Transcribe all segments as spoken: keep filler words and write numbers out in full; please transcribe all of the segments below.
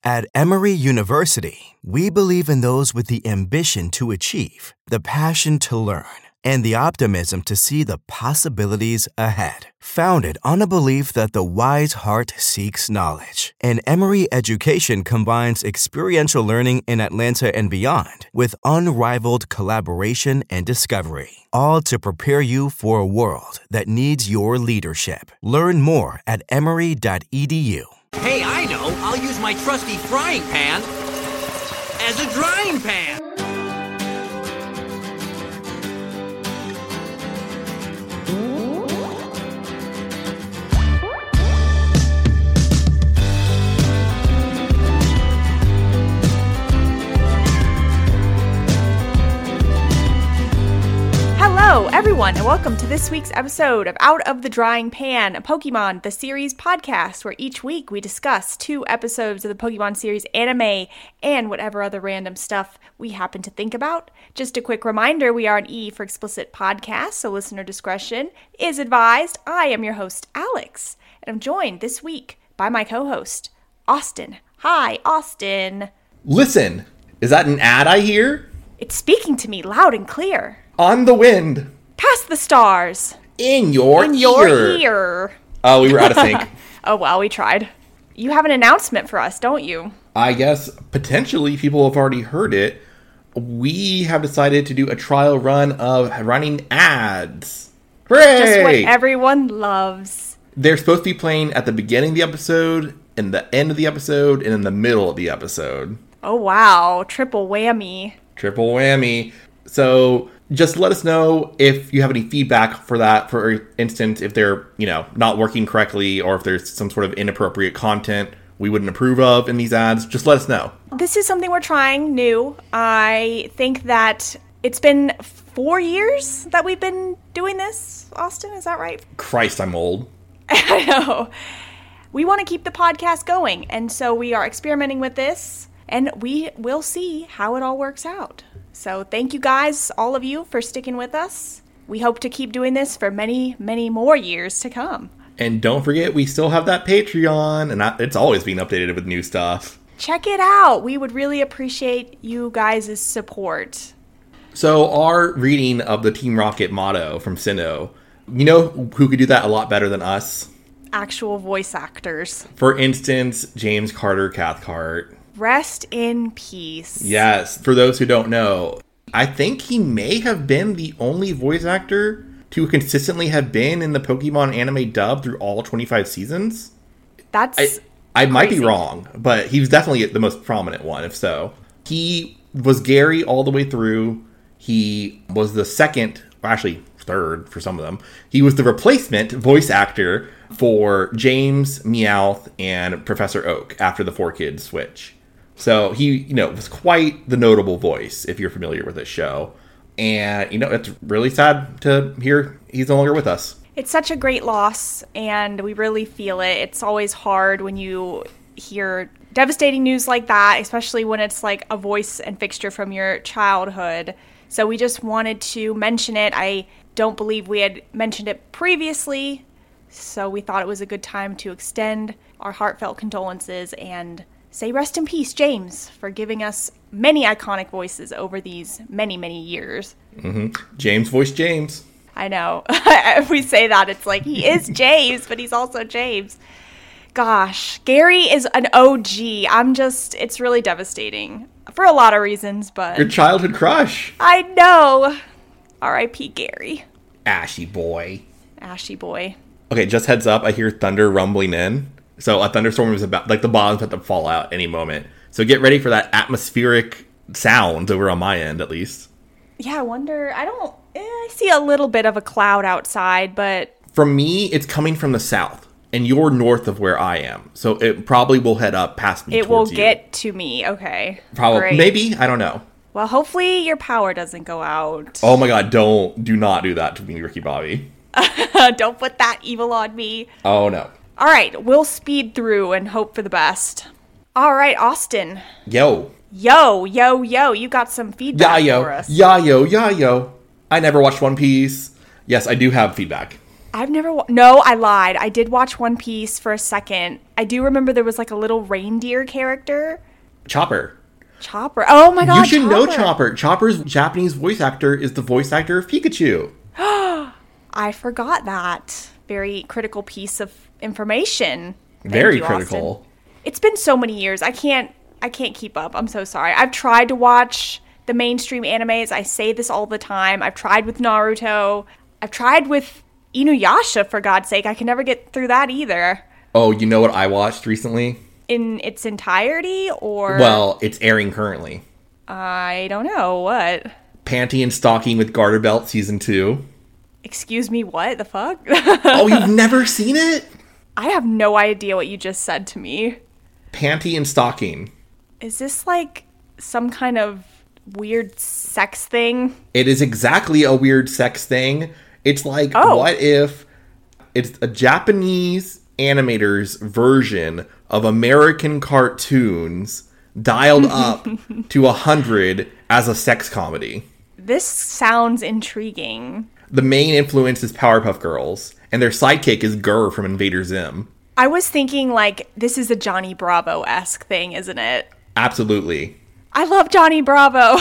At Emory University, we believe in those with the ambition to achieve, the passion to learn, and the optimism to see the possibilities ahead. Founded on a belief that the wise heart seeks knowledge, and Emory education combines experiential learning in Atlanta and beyond with unrivaled collaboration and discovery, all to prepare you for a world that needs your leadership. Learn more at emory dot e d u. Hey, I know. I'll use my trusty frying pan as a drying pan. Hello, everyone, and welcome to this week's episode of Out of the Drying Pan, a Pokemon The Series podcast, where each week we discuss two episodes of the Pokemon series anime and whatever other random stuff we happen to think about. Just a quick reminder, we are an E for explicit podcast, so listener discretion is advised. I am your host, Alex, and I'm joined this week by my co-host, Austin. Hi, Austin. Listen, is that an ad I hear? It's speaking to me loud and clear. On the wind. Past the stars. In your In ear. your ear. Oh, we were out of sync. Oh, well, we tried. You have an announcement for us, don't you? I guess potentially people have already heard it. We have decided to do a trial run of running ads. Hooray! Just what everyone loves. They're supposed to be playing at the beginning of the episode, in the end of the episode, and in the middle of the episode. Oh, wow. Triple whammy. Triple whammy. So just let us know if you have any feedback for that. For instance, if they're, you know, not working correctly or if there's some sort of inappropriate content we wouldn't approve of in these ads, just let us know. This is something we're trying new. I think that it's been four years that we've been doing this, Austin. Is that right? Christ, I'm old. I know. We want to keep the podcast going, and so we are experimenting with this, and we will see how it all works out. So thank you guys, all of you, for sticking with us. We hope to keep doing this for many, many more years to come. And don't forget, we still have that Patreon, and it's always being updated with new stuff. Check it out. We would really appreciate you guys' support. So our reading of the Team Rocket motto from Sinnoh, you know who could do that a lot better than us? Actual voice actors. For instance, James Carter Cathcart. Rest in peace. Yes, for those who don't know, I think he may have been the only voice actor to consistently have been in the Pokemon anime dub through all twenty-five seasons. That's I, I might crazy. be wrong, but he was definitely the most prominent one, if so. He was Gary all the way through. He was the second, or actually third for some of them. He was the replacement voice actor for James, Meowth, and Professor Oak after the Four Kids switch. So he, you know, was quite the notable voice, if you're familiar with this show. And, you know, it's really sad to hear he's no longer with us. It's such a great loss, and we really feel it. It's always hard when you hear devastating news like that, especially when it's like a voice and fixture from your childhood. So we just wanted to mention it. I don't believe we had mentioned it previously, so we thought it was a good time to extend our heartfelt condolences and say rest in peace, James, for giving us many iconic voices over these many, many years. Mm-hmm. James voiced James. I know. If we say that, it's like, he is James, but he's also James. Gosh, Gary is an O G. I'm just, it's really devastating for a lot of reasons, but... Your childhood crush. I know. R I P Gary. Ashy boy. Ashy boy. Okay, just heads up, I hear thunder rumbling in. So a thunderstorm is about, like, the bomb's about to fall out any moment. So get ready for that atmospheric sound over on my end, at least. Yeah, I wonder, I don't, eh, I see a little bit of a cloud outside, but... For me, it's coming from the south, and you're north of where I am. So it probably will head up past me It will you. get to me, okay. Probably, Great. maybe, I don't know. Well, hopefully your power doesn't go out. Oh my god, don't, do not do that to me, Ricky Bobby. Don't put that evil on me. Oh no. All right, we'll speed through and hope for the best. All right, Austin. Yo. Yo, yo, yo, you got some feedback Yeah, yo. for us. Yeah, yo, yeah, yo. I never watched One Piece. Yes, I do have feedback. I've never... Wa- no, I lied. I did watch One Piece for a second. I do remember there was like a little reindeer character. Chopper. Chopper. Oh my god, You should Chopper. know Chopper. Chopper's Japanese voice actor is the voice actor of Pikachu. I forgot that. Very critical piece of information. Thank Very you, critical. Austin. It's been so many years. I can't I can't keep up. I'm so sorry. I've tried to watch the mainstream animes. I say this all the time. I've tried with Naruto. I've tried with Inuyasha, for God's sake. I can never get through that either. Oh, you know what I watched recently? In its entirety, or... Well, it's airing currently. I don't know. What? Panty and Stocking with Garter Belt Season two. Excuse me, what the fuck? Oh, you've never seen it? I have no idea what you just said to me. Panty and Stocking. Is this like some kind of weird sex thing? It is exactly a weird sex thing. It's like, Oh. what if it's a Japanese animator's version of American cartoons dialed up to one hundred as a sex comedy? This sounds intriguing. The main influence is Powerpuff Girls, and their sidekick is Gurr from Invader Zim. I was thinking like this is a Johnny Bravo-esque thing, isn't it? Absolutely. I love Johnny Bravo.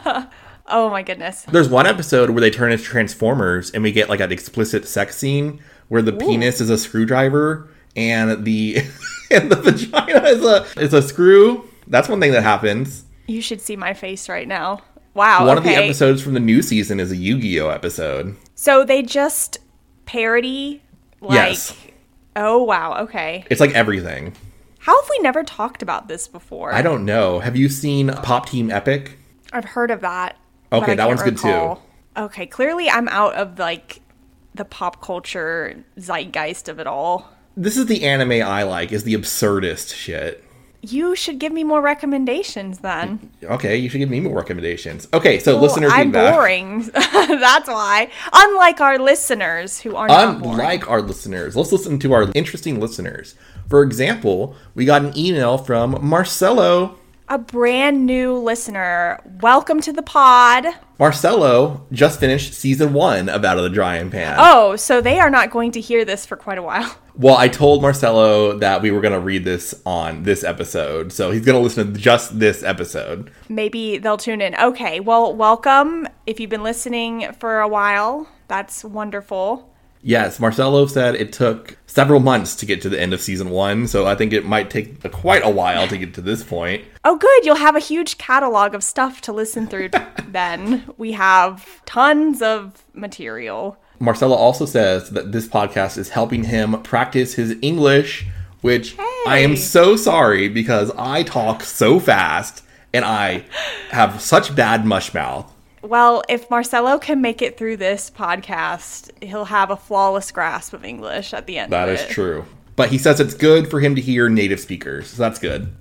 Oh my goodness. There's one episode where they turn into Transformers, and we get like an explicit sex scene where the Ooh. penis is a screwdriver and the and the vagina is a is a screw. That's one thing that happens. You should see my face right now. Wow. One okay. of the episodes from the new season is a Yu-Gi-Oh episode. So they just parody like yes. Oh wow, okay. It's like everything. How have we never talked about this before? I don't know. Have you seen Pop Team Epic? I've heard of that. Okay, that one's recall. good too. Okay, clearly I'm out of like the pop culture zeitgeist of it all. This is the anime I like, is the absurdist shit. You should give me more recommendations then. Okay, you should give me more recommendations. Okay, so well, listener I'm feedback. I'm boring. That's why. Unlike our listeners who aren't Unlike our listeners. Let's listen to our interesting listeners. For example, we got an email from Marcelo. A brand new listener. Welcome to the pod. Marcelo just finished season one of Out of the Drying Pan. Oh, so they are not going to hear this for quite a while. Well, I told Marcelo that we were going to read this on this episode, so he's going to listen to just this episode. Maybe they'll tune in. Okay, well, welcome. If you've been listening for a while, that's wonderful. Yes, Marcelo said it took several months to get to the end of season one, so I think it might take a, quite a while to get to this point. Oh, good. You'll have a huge catalog of stuff to listen through then. We have tons of material. Marcelo also says that this podcast is helping him practice his English, which hey. I am so sorry because I talk so fast and I have such bad mush mouth. Well, if Marcelo can make it through this podcast, he'll have a flawless grasp of English at the end that of it. That is true. But he says it's good for him to hear native speakers, so that's good.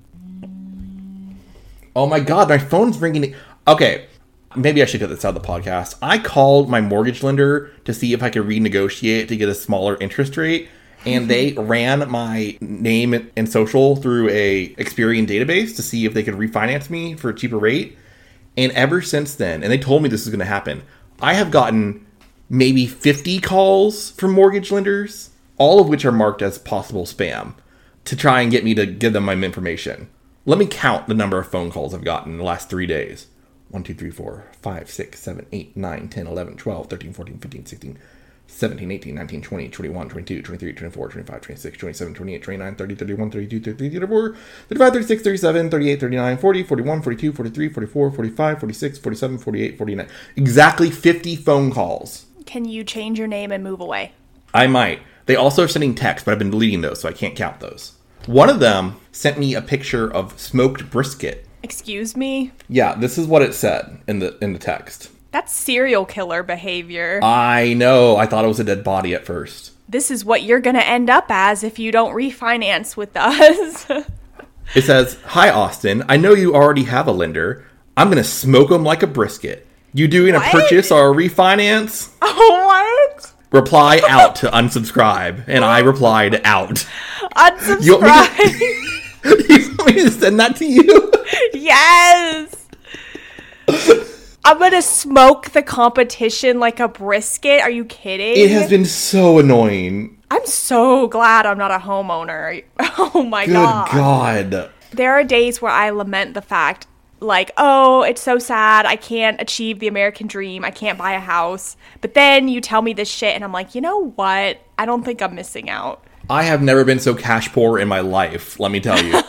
Oh my god, my phone's ringing. Okay, maybe I should get this out of the podcast. I called my mortgage lender to see if I could renegotiate to get a smaller interest rate, and they ran my name and social through a Experian database to see if they could refinance me for a cheaper rate. And ever since then, and they told me this is going to happen, I have gotten maybe fifty calls from mortgage lenders, all of which are marked as possible spam, to try and get me to give them my information. Let me count the number of phone calls I've gotten in the last three days. one, two, three, four, five, six, seven, eight, nine, ten, eleven, twelve, thirteen, fourteen, fifteen, sixteen, seventeen, eighteen, nineteen, twenty, twenty-one, twenty-two, twenty-three, twenty-four, twenty-five, twenty-six, twenty-seven, twenty-eight, twenty-nine, thirty, thirty-one, thirty-two, thirty-three, thirty-four, thirty-five, thirty-six, thirty-seven, thirty-eight, thirty-nine, forty, forty-one, forty-two, forty-three, forty-four, forty-five, forty-six, forty-seven, forty-eight, forty-nine. Exactly fifty phone calls. Can you change your name and move away? I might. They also are sending texts, but I've been deleting those, so I can't count those. One of them sent me a picture of smoked brisket. Excuse me? Yeah, this is what it said in the in the text. That's serial killer behavior. I know. I thought it was a dead body at first. This is what you're going to end up as if you don't refinance with us. It says, "Hi, Austin. I know you already have a lender. I'm going to smoke them like a brisket. You doing what? a purchase or a refinance?" Oh, what? Reply out to unsubscribe. And I replied out. Unsubscribe? You want me to, you want me to send that to you? Yes. I'm going to smoke the competition like a brisket. Are you kidding? It has been so annoying. I'm so glad I'm not a homeowner. Oh my Good God. God. There are days where I lament the fact, like, oh, it's so sad. I can't achieve the American dream. I can't buy a house. But then you tell me this shit and I'm like, you know what? I don't think I'm missing out. I have never been so cash poor in my life, let me tell you.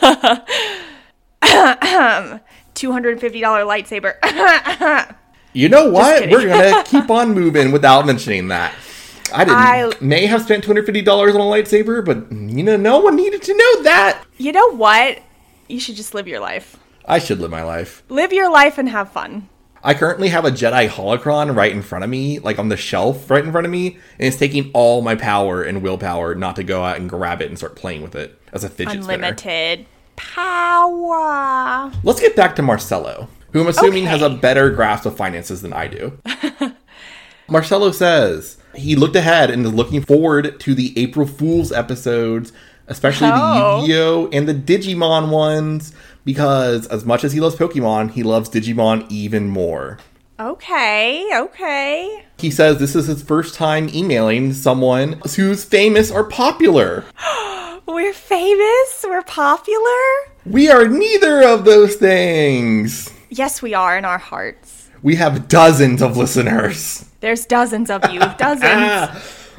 two hundred fifty dollars lightsaber. You know what? kidding. We're going to keep on moving without mentioning that. I didn't I- may have spent two hundred fifty dollars on a lightsaber, but you know, no one needed to know that. You know what? You should just live your life. I should live my life. Live your life and have fun. I currently have a Jedi holocron right in front of me, like on the shelf right in front of me, and it's taking all my power and willpower not to go out and grab it and start playing with it as a fidget Unlimited power. spinner. Let's get back to Marcelo, who I'm assuming Okay. has a better grasp of finances than I do. Marcelo says he looked ahead and is looking forward to the April Fool's episodes, especially Oh. the Yu-Gi-Oh! And the Digimon ones, because as much as he loves Pokemon, he loves Digimon even more. Okay, okay. He says this is his first time emailing someone who's famous or popular. We're famous. We're popular. We are neither of those things. Yes, we are in our hearts. We have dozens of listeners. There's dozens of you. Dozens.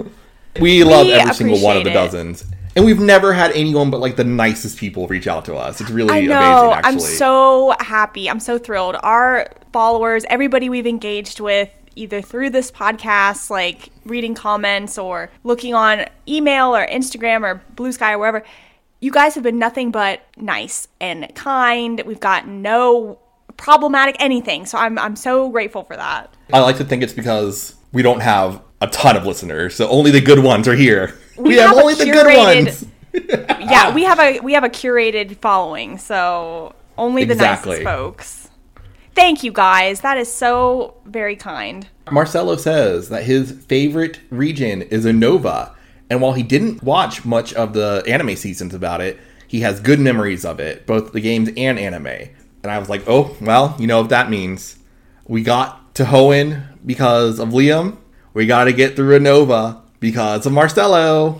We love We every single one of the appreciate it. dozens. And we've never had anyone but like the nicest people reach out to us. It's really I know. amazing, actually. I'm so happy. I'm so thrilled. Our followers, everybody we've engaged with, either through this podcast, like reading comments or looking on email or Instagram or Blue Sky or wherever, you guys have been nothing but nice and kind. We've got no problematic anything. So I'm I'm so grateful for that. I like to think it's because we don't have a ton of listeners, so only the good ones are here. We, We have, have a only the good curated- ones. Yeah, we have a we have a curated following, so only the Exactly. nicest folks. Thank you guys. That is so very kind. Marcelo says that his favorite region is Unova, and while he didn't watch much of the anime seasons about it, he has good memories of it, both the games and anime. And I was like, oh, well, you know what that means. We got to Hoenn because of Liam. We got to get through Unova because of Marcelo.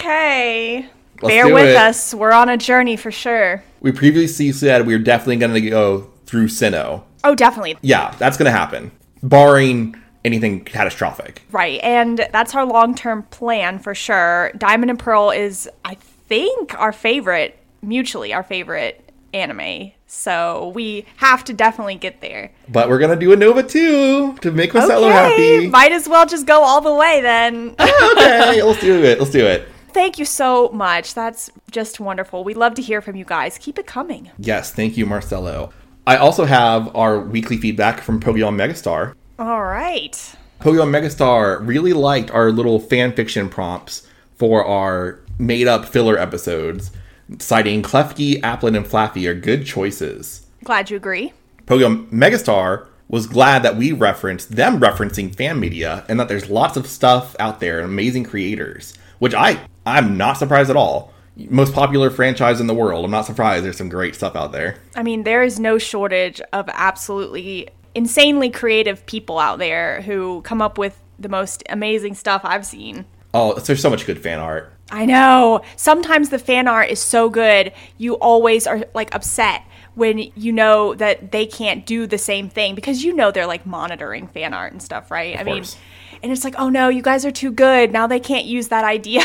Okay. Let's Bear do with it. us. We're on a journey for sure. We previously said we were definitely going to go through Sinnoh. Oh, definitely. Yeah, that's going to happen, barring anything catastrophic. Right. And that's our long-term plan for sure. Diamond and Pearl is, I think, our favorite, mutually our favorite anime. So we have to definitely get there. But we're going to do Unova too to make Marcelo Okay. happy. Might as well just go all the way then. Okay, let's do it. Let's do it. Thank you so much. That's just wonderful. We love to hear from you guys. Keep it coming. Yes, thank you, Marcelo. I also have our weekly feedback from Pokemon Megastar. All right. Pokemon Megastar really liked our little fan fiction prompts for our made-up filler episodes, citing Klefki, Applin, and Flaffy are good choices. Glad you agree. Pokemon Megastar was glad that we referenced them referencing fan media and that there's lots of stuff out there and amazing creators, which I, I'm not surprised at all. Most popular franchise in the world. I'm not surprised there's some great stuff out there. I mean, there is no shortage of absolutely insanely creative people out there who come up with the most amazing stuff I've seen. Oh, there's so much good fan art. I know. Sometimes the fan art is so good, you always are like upset when you know that they can't do the same thing because you know they're like monitoring fan art and stuff, right? Of I mean, course. and it's like, oh no, you guys are too good. Now they can't use that idea.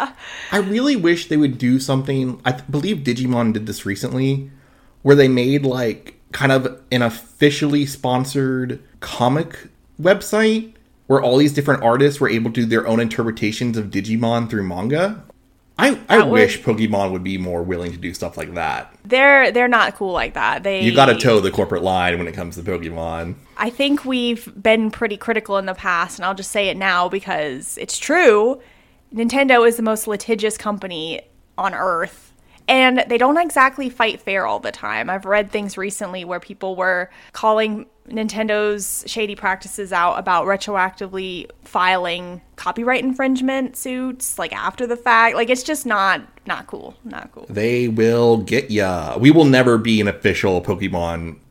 I really wish they would do something. I th- believe Digimon did this recently, where they made like kind of an officially sponsored comic website where all these different artists were able to do their own interpretations of Digimon through manga. I, I That would- wish Pokemon would be more willing to do stuff like that. they're they're not cool like that. They You gotta toe the corporate line when it comes to Pokemon. I think we've been pretty critical in the past, and I'll just say it now because it's true. Nintendo is the most litigious company on Earth, and they don't exactly fight fair all the time. I've read things recently where people were calling Nintendo's shady practices out about retroactively filing copyright infringement suits, like after the fact. Like, it's just not not cool. Not cool. They will get ya. We will never be an official Pokemon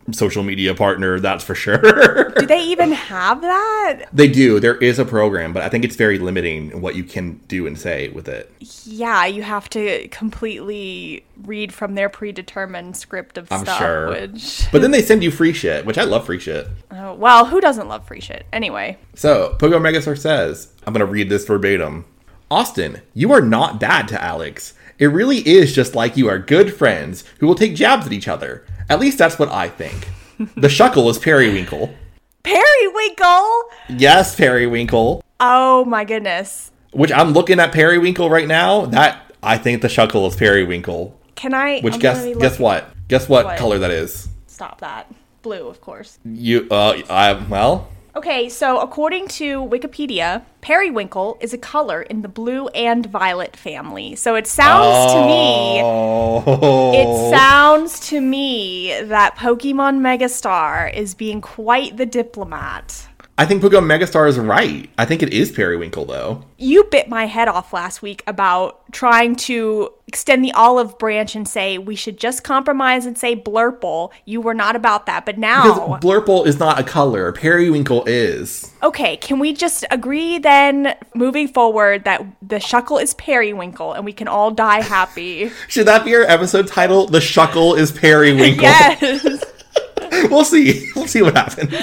social media partner, that's for sure. Do they even have that? They do. There is a program, but I think it's very limiting in what you can do and say with it. Yeah, you have to completely read from their predetermined script of I'm stuff. sure. Which... But then they send you free shit, which I love free shit. Oh, well, who doesn't love free shit? Anyway. So, Pokemon Megastar says, I'm going to read this verbatim. Austin, you are not bad to Alex. It really is just like you are good friends who will take jabs at each other. At least that's what I think. The Shuckle is Periwinkle. Periwinkle? Yes, Periwinkle. Oh my goodness. Which I'm looking at Periwinkle right now. That I think the Shuckle is Periwinkle. Can I? Which I'm guess gonna be guess looking- what? Guess what, What? color that is? Stop that. Blue, of course. You uh I well. Okay, so according to Wikipedia, periwinkle is a color in the blue and violet family. So it sounds to me, Oh. it sounds to me that Pokemon Megastar is being quite the diplomat. I think Pokemon Megastar is right. I think it is Periwinkle though. You bit my head off last week about trying to extend the olive branch and say we should just compromise and say Blurple. You were not about that, but now... Because Blurple is not a color. Periwinkle is. Okay, can we just agree then, moving forward, that the Shuckle is Periwinkle and we can all die happy? Should that be our episode title? The Shuckle is Periwinkle. Yes! We'll see. We'll see what happens.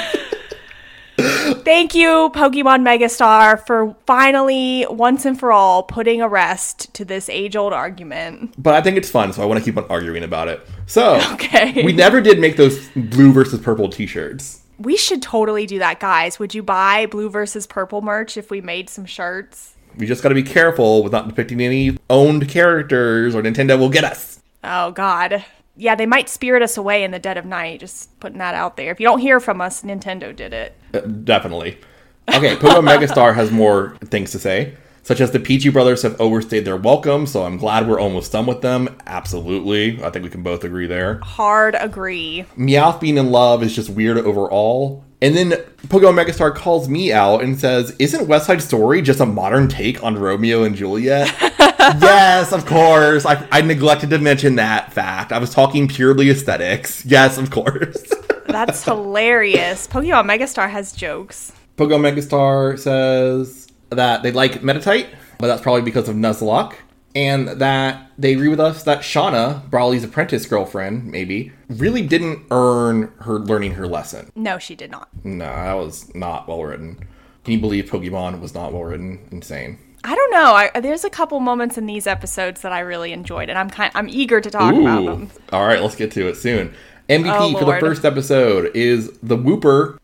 Thank you, Pokemon Megastar, for finally, once and for all, putting a rest to this age-old argument. But I think it's fun, so I want to keep on arguing about it. So, Okay. we never did make those blue versus purple t-shirts. We should totally do that, guys. Would you buy blue versus purple merch if we made some shirts? We just got to be careful with not depicting any owned characters or Nintendo will get us. Oh, God. Yeah, they might spirit us away in the dead of night. Just putting that out there. If you don't hear from us, Nintendo did it. Uh, definitely. Okay, Pokemon Megastar has more things to say, such as the Pichu brothers have overstayed their welcome, so I'm glad we're almost done with them. Absolutely. I think we can both agree there. Hard agree. Meowth being in love is just weird overall. And then Pokemon Megastar calls me out and says, isn't West Side Story just a modern take on Romeo and Juliet? Yes, of course. I, I neglected to mention that fact. I was talking purely aesthetics. Yes, of course. That's hilarious. Pokemon Megastar has jokes. Pokemon Megastar says that they like Meditite, but that's probably because of Nuzlocke. And that they agree with us that Shauna, Brawly's apprentice girlfriend, maybe, really didn't earn her learning her lesson. No, she did not. No, that was not well written. Can you believe Pokemon was not well written? Insane. I don't know. I, there's a couple moments in these episodes that I really enjoyed, and I'm kind I'm eager to talk about them. All right, let's get to it soon. M V P Oh, for the Lord. first episode is the Wooper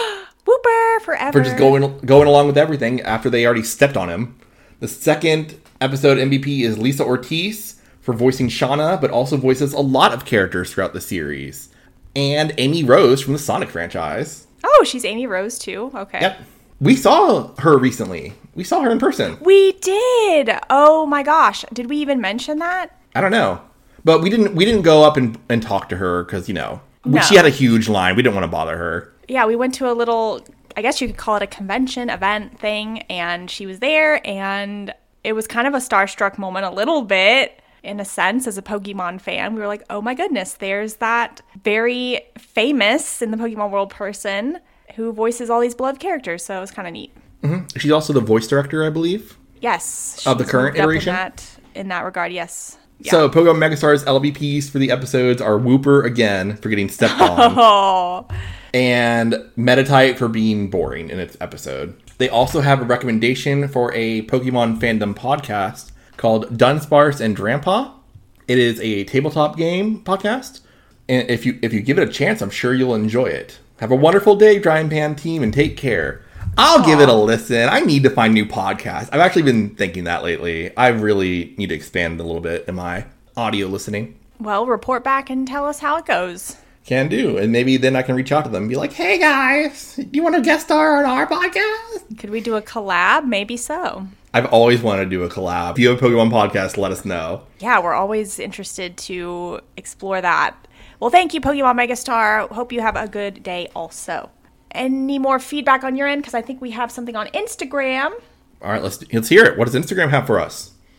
Wooper forever. for just going going along with everything after they already stepped on him. The second episode M V P is Lisa Ortiz for voicing Shauna, but also voices a lot of characters throughout the series. And Amy Rose from the Sonic franchise. Oh, she's Amy Rose too. Okay. Yep. We saw her recently. We saw her in person. We did. Oh my gosh. Did we even mention that? I don't know. But we didn't we didn't go up and, and talk to her because, you know, No. she had a huge line. We didn't want to bother her. Yeah, we went to a little, I guess you could call it a convention event thing, and she was there, and it was kind of a starstruck moment a little bit, in a sense, as a Pokemon fan. We were like, oh my goodness, there's that very famous in the Pokemon world person who voices all these beloved characters, so it was kind of neat. Mm-hmm. She's also the voice director, I believe. Yes. Of the she's current moved up iteration? In that, in that regard, yes. Yeah. So, Pokemon Megastar's L V Ps for the episodes are Wooper again for getting stepped on, Oh. and Meditite for being boring in its episode. They also have a recommendation for a Pokemon fandom podcast called Dunsparce and Drampa. It is a tabletop game podcast, and if you if you give it a chance, I'm sure you'll enjoy it. Have a wonderful day, Drying Pan team, and take care. I'll give it a listen. I need to find new podcasts. I've actually been thinking that lately. I really need to expand a little bit in my audio listening. Well, report back and tell us how it goes. Can do. And maybe then I can reach out to them and be like, hey guys, do you want to guest star on our podcast? Could we do a collab? Maybe so. I've always wanted to do a collab. If you have a Pokemon podcast, let us know. Yeah, we're always interested to explore that. Well, thank you, Pokemon Megastar. Hope you have a good day also. Any more feedback on your end? Because I think we have something on Instagram. All right, let's let's hear it. What does Instagram have for us?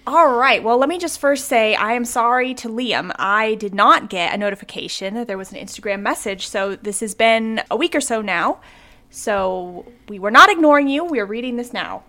All right. Well, let me just first say I am sorry to Liam. I did not get a notification that there was an Instagram message. So this has been a week or so now. So we were not ignoring you. We are reading this now.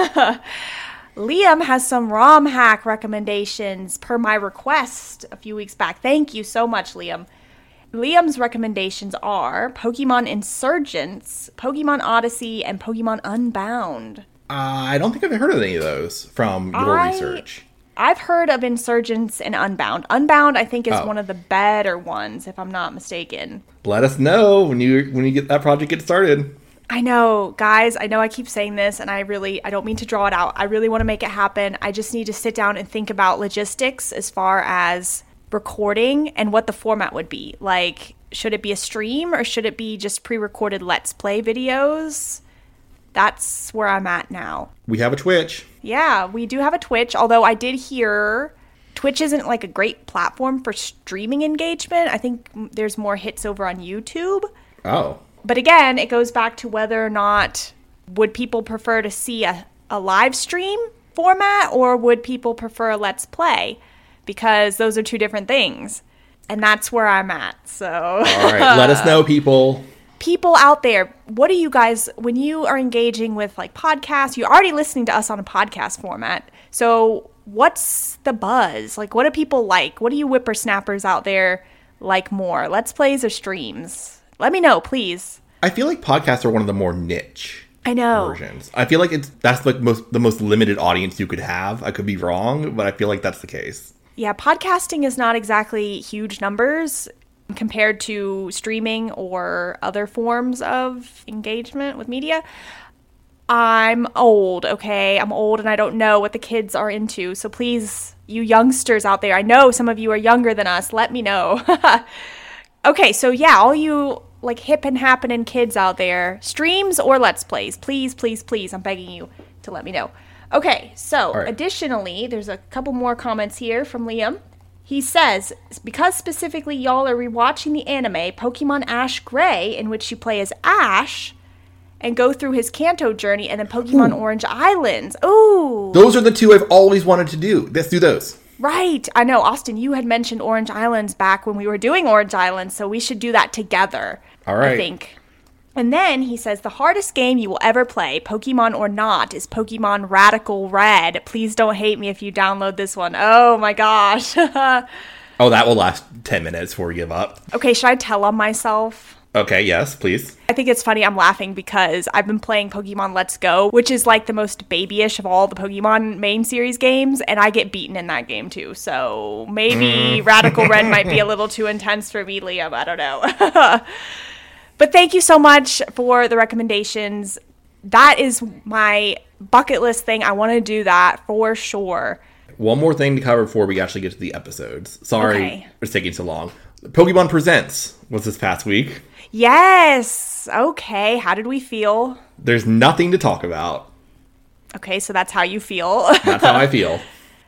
Liam has some ROM hack recommendations per my request a few weeks back. Thank you so much, Liam. Liam's recommendations are Pokemon Insurgents, Pokemon Odyssey, and Pokemon Unbound. Uh, I don't think I've heard of any of those from your I, research. I've heard of Insurgents and Unbound. Unbound, I think, is Oh. one of the better ones, if I'm not mistaken. Let us know when you when you get that project get started. I know, guys, I know I keep saying this, and I really, I don't mean to draw it out. I really want to make it happen. I just need to sit down and think about logistics as far as recording and what the format would be. Like, should it be a stream or should it be just pre-recorded Let's Play videos? That's where I'm at now. We have a Twitch. Yeah, we do have a Twitch, although I did hear Twitch isn't like a great platform for streaming engagement. I think there's more hits over on YouTube. Oh. But again, it goes back to whether or not would people prefer to see a, a live stream format or would people prefer a Let's Play? Because those are two different things. And that's where I'm at. So, All right, let us know, people. People out there, what do you guys, when you are engaging with like podcasts, you're already listening to us on a podcast format. So what's the buzz? Like, what do people like? What do you whippersnappers out there like more? Let's Plays or streams? Let me know, please. I feel like podcasts are one of the more niche I know. versions. I feel like it's that's like most the most limited audience you could have. I could be wrong, but I feel like that's the case. Yeah, podcasting is not exactly huge numbers compared to streaming or other forms of engagement with media. I'm old, okay? I'm old and I don't know what the kids are into. So please, you youngsters out there, I know some of you are younger than us. Let me know. Okay, so yeah, all you like hip and happening kids out there, streams or Let's Plays, please, please, please, I'm begging you to let me know. Okay, so right. Additionally, there's a couple more comments here from Liam. He says, because specifically y'all are rewatching the anime Pokemon Ash Gray, in which you play as Ash and go through his Kanto journey, and then Pokemon Ooh. Orange Islands. Ooh. Those are the two I've always wanted to do. Let's do those. Right. I know, Austin, you had mentioned Orange Islands back when we were doing Orange Islands, so we should do that together. All right. I think. And then he says, the hardest game you will ever play, Pokemon or not, is Pokemon Radical Red. Please don't hate me if you download this one. Oh my gosh. Oh, that will last ten minutes before we give up. Okay, should I tell on myself? Okay, yes, please. I think it's funny I'm laughing because I've been playing Pokemon Let's Go, which is like the most babyish of all the Pokemon main series games, and I get beaten in that game too. So maybe mm. Radical Red might be a little too intense for me, Liam. I don't know. But thank you so much for the recommendations. That is my bucket list thing. I want to do that for sure. One more thing to cover before we actually get to the episodes. Sorry Okay. it's taking so long. Pokemon Presents was this past week. Yes. Okay. How did we feel? There's nothing to talk about. Okay, so that's how you feel. That's how I feel.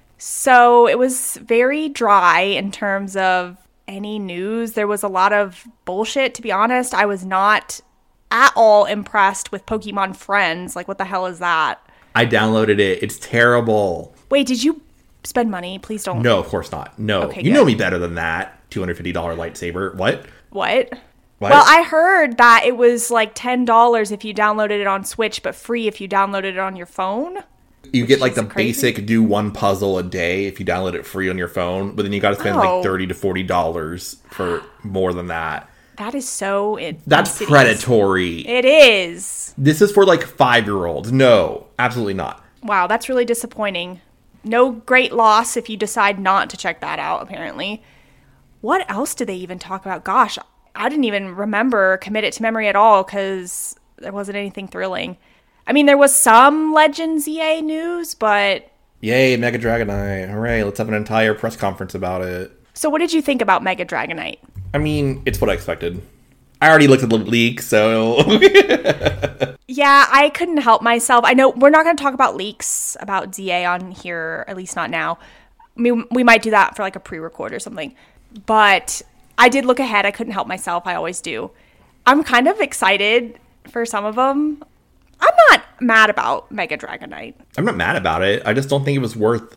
So it was very dry in terms of any news. There was a lot of bullshit, to be honest. I was not at all impressed with Pokemon Friends. Like, what the hell is that? I downloaded it. It's terrible. Wait, did you spend money? Please don't. No, of course not. No. Okay, you good. know me better than that. two hundred fifty dollars lightsaber. What? What? What? Well, I heard that it was like ten dollars if you downloaded it on Switch, but free if you downloaded it on your phone. You get like is the crazy. basic do one puzzle a day if you download it free on your phone, but then you got to spend Oh. like thirty to forty dollars for more than that. That is so in- That's insidious. predatory. It is. This is for like five-year-olds. No, absolutely not. Wow, that's really disappointing. No great loss if you decide not to check that out, apparently. What else did they even talk about? Gosh, I didn't even remember Commit It to Memory at all because there wasn't anything thrilling. I mean, there was some Legends E A news, but... Yay, Mega Dragonite. Hooray, let's have an entire press conference about it. So what did you think about Mega Dragonite? I mean, it's what I expected. I already looked at the leak, so... Yeah, I couldn't help myself. I know we're not going to talk about leaks about Z A on here, at least not now. I mean, we might do that for like a pre-record or something. But I did look ahead. I couldn't help myself. I always do. I'm kind of excited for some of them. I'm not mad about Mega Dragonite. I'm not mad about it. I just don't think it was worth a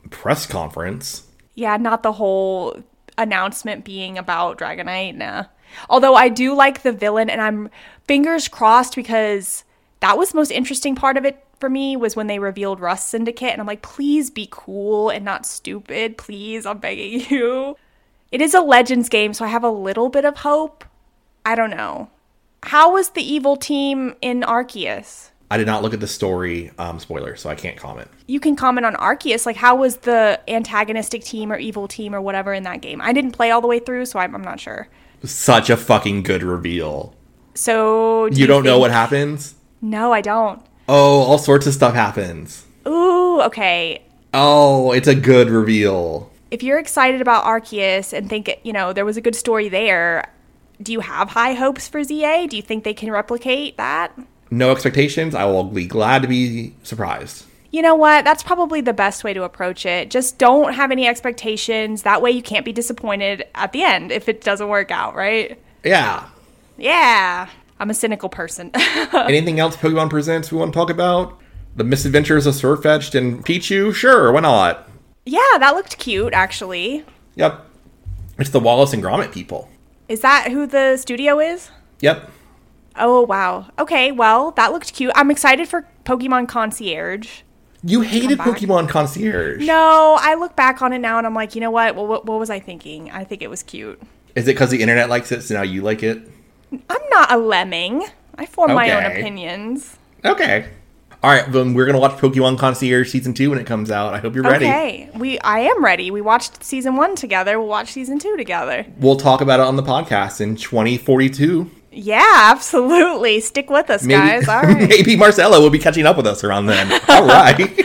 press conference. Yeah, not the whole announcement being about Dragonite, nah. Although I do like the villain, and I'm fingers crossed, because that was the most interesting part of it for me, was when they revealed Rust Syndicate, and I'm like, please be cool and not stupid. Please, I'm begging you. It is a Legends game, so I have a little bit of hope. I don't know. How was the evil team in Arceus? I did not look at the story um, spoiler, so I can't comment. You can comment on Arceus. Like, how was the antagonistic team or evil team or whatever in that game? I didn't play all the way through, so I'm, I'm not sure. Such a fucking good reveal. So... Do you, you don't think... know what happens? No, I don't. Oh, all sorts of stuff happens. Ooh, okay. Oh, it's a good reveal. If you're excited about Arceus and think, you know, there was a good story there, do you have high hopes for Z A? Do you think they can replicate that? No expectations. I will be glad to be surprised. You know what? That's probably the best way to approach it. Just don't have any expectations. That way you can't be disappointed at the end if it doesn't work out, right? Yeah. Yeah. I'm a cynical person. Anything else Pokemon Presents we want to talk about? The Misadventures of Sirfetch'd and Pichu? Sure, why not? Yeah, that looked cute, actually. Yep. It's the Wallace and Gromit people. Is that who the studio is? Yep. Oh, wow. Okay, well, that looked cute. I'm excited for Pokemon Concierge. You hated Pokemon Concierge. No, I look back on it now and I'm like, you know what? Well, what, what was I thinking? I think it was cute. Is it because the internet likes it, so now you like it? I'm not a lemming. I form okay. my own opinions. Okay. All right, then we're going to watch Pokemon Concierge Season two when it comes out. I hope you're ready. Okay. We, I am ready. We watched Season one together. We'll watch Season two together. We'll talk about it on the podcast in twenty forty-two. Yeah, absolutely. Stick with us, maybe, guys. All right. Maybe Marcella will be catching up with us around then. All right.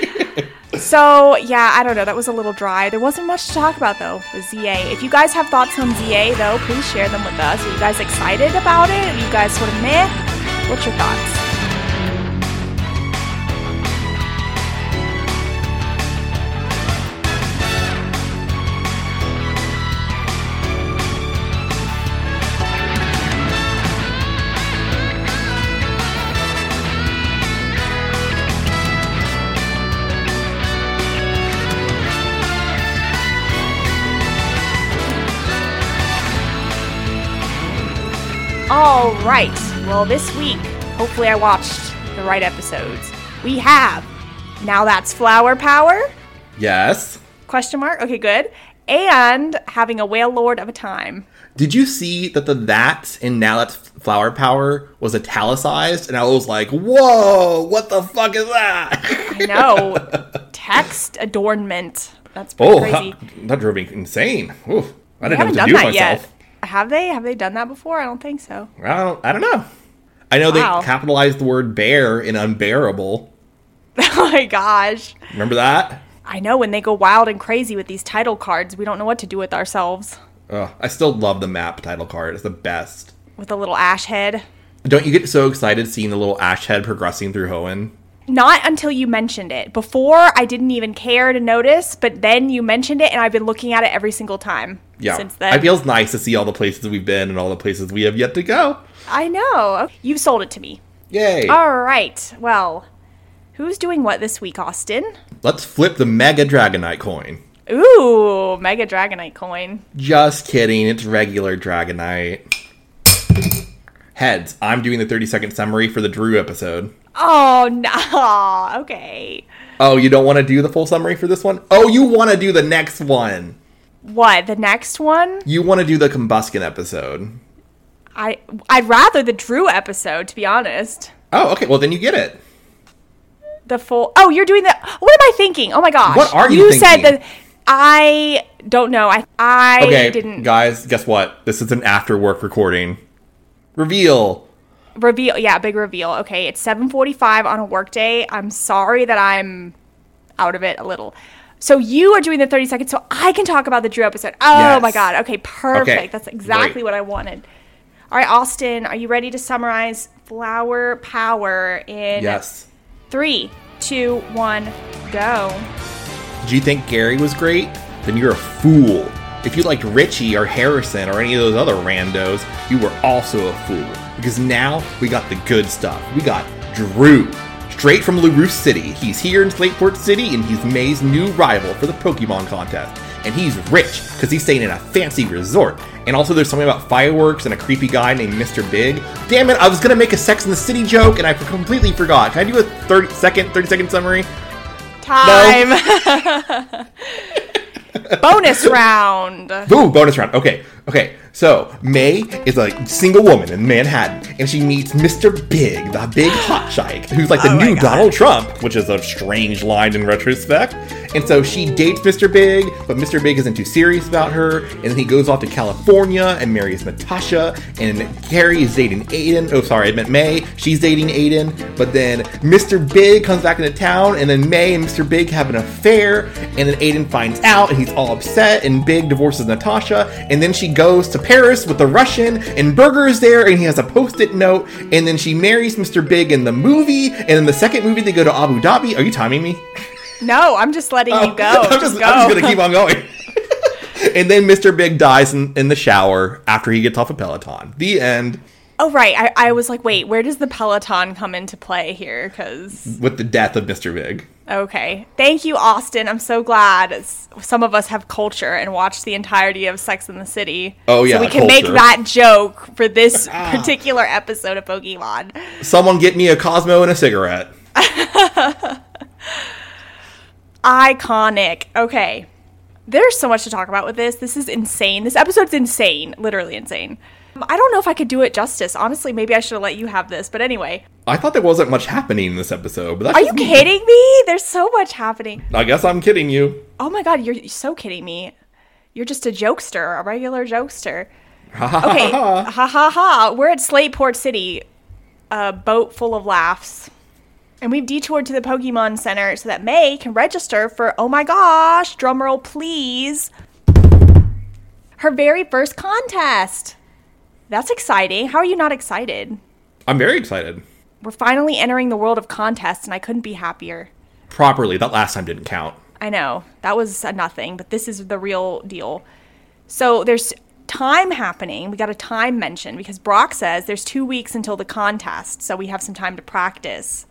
So, yeah, I don't know. That was a little dry. There wasn't much to talk about, though, with Z A. If you guys have thoughts on Z A, though, please share them with us. Are you guys excited about it? Are you guys sort of meh? What's your thoughts? All right. Well, this week, hopefully I watched the right episodes. We have Now That's Flower Power. Yes. Question mark. Okay, good. And Having a Whale Lord of a Time. Did you see that the that in Now That's Flower Power was italicized? And I was like, whoa, what the fuck is that? I know. Text adornment. That's pretty oh, crazy. That, that drove me insane. Oof. I didn't We know what to haven't do with done that myself. yet. Have they? Have they done that before? I don't think so. I don't, I don't know. I know Wow. they capitalized the word bear in unbearable. Oh my gosh. Remember that? I know, when they go wild and crazy with these title cards, we don't know what to do with ourselves. Ugh, I still love the map title card. It's the best. With a little ash head. Don't you get so excited seeing the little ash head progressing through Hoenn? Not until you mentioned it. Before, I didn't even care to notice, but then you mentioned it, and I've been looking at it every single time yeah. since then. It feels nice to see all the places we've been and all the places we have yet to go. I know. You've sold it to me. Yay. All right. Well, who's doing what this week, Austin? Let's flip the Mega Dragonite coin. Ooh, Mega Dragonite coin. Just kidding. It's regular Dragonite. Heads. I'm doing the thirty second summary for the Drew episode. Oh, no. Okay. Oh, you don't want to do the full summary for this one? Oh, you want to do the next one. What, the next one? You want to do the Combuskin episode. I, I'd rather the Drew episode, to be honest. Oh, okay. Well, then you get it. The full... Oh, you're doing the... What am I thinking? Oh, my gosh. What are you, you thinking? You said that... I don't know. I I okay, didn't... guys, guess what? This is an after-work recording. Reveal. Reveal. Yeah, big reveal. Okay, it's seven forty-five on a work day. I'm sorry that I'm out of it a little. So you are doing the thirty seconds so I can talk about the Drew episode. Oh, yes. my God. Okay, perfect. Okay, That's exactly great. what I wanted. All right, Austin, are you ready to summarize Flower Power in Yes. three, two, one, go? Did you think Gary was great? Then you're a fool. If you liked Richie or Harrison or any of those other randos, you were also a fool. Because now we got the good stuff. We got Drew, straight from LaRousse City. He's here in Slateport City, and he's May's new rival for the Pokemon contest. And he's rich, because he's staying in a fancy resort. And also there's something about fireworks and a creepy guy named Mister Big. Damn it, I was going to make a Sex and the City joke, and I completely forgot. Can I do a thirty second, thirty second summary? Time! No. Bonus round! Ooh, bonus round. Okay, okay. So, May is a single woman in Manhattan, and she meets Mister Big, the big hot shike, who's like the oh new Donald Trump, which is a strange line in retrospect. And so she dates Mister Big, but Mister Big isn't too serious about her, and then he goes off to California and marries Natasha, and Carrie is dating Aiden. Oh, sorry, I meant May. She's dating Aiden, but then Mister Big comes back into town, and then May and Mister Big have an affair, and then Aiden finds out, and he's all upset, and Big divorces Natasha, and then she goes to Paris with the Russian, and Burger is there, and he has a post-it note, and then she marries Mister Big in the movie, and in the second movie they go to Abu Dhabi. Are you timing me? No, I'm just letting oh, you go. I'm just, just, go. I'm just gonna keep on going. And then Mister Big dies in, in the shower after he gets off a Peloton. The end. Oh, right. I, I was like, wait, where does the Peloton come into play here? Because with the death of Mister Big. Okay. Thank you, Austin. I'm so glad some of us have culture and watched the entirety of Sex and the City. Oh, yeah, so we can culture. make that joke for this particular episode of Pokemon. Someone get me a Cosmo and a cigarette. Iconic. Okay. There's so much to talk about with this. This is insane. This episode's insane. Literally insane. I don't know if I could do it justice. Honestly, maybe I should have let you have this. But anyway. I thought there wasn't much happening in this episode. But that's Are you me. kidding me? There's so much happening. I guess I'm kidding you. Oh my god, you're so kidding me. You're just a jokester, a regular jokester. Ha ha okay. ha. Ha ha ha. We're at Slateport City, a boat full of laughs. And we've detoured to the Pokemon Center so that May can register for, oh my gosh, drumroll please, her very first contest. That's exciting. How are you not excited? I'm very excited. We're finally entering the world of contests, and I couldn't be happier. Properly. That last time didn't count. I know. That was a nothing, but this is the real deal. So there's time happening. We got a time mention because Brock says there's two weeks until the contest, so we have some time to practice.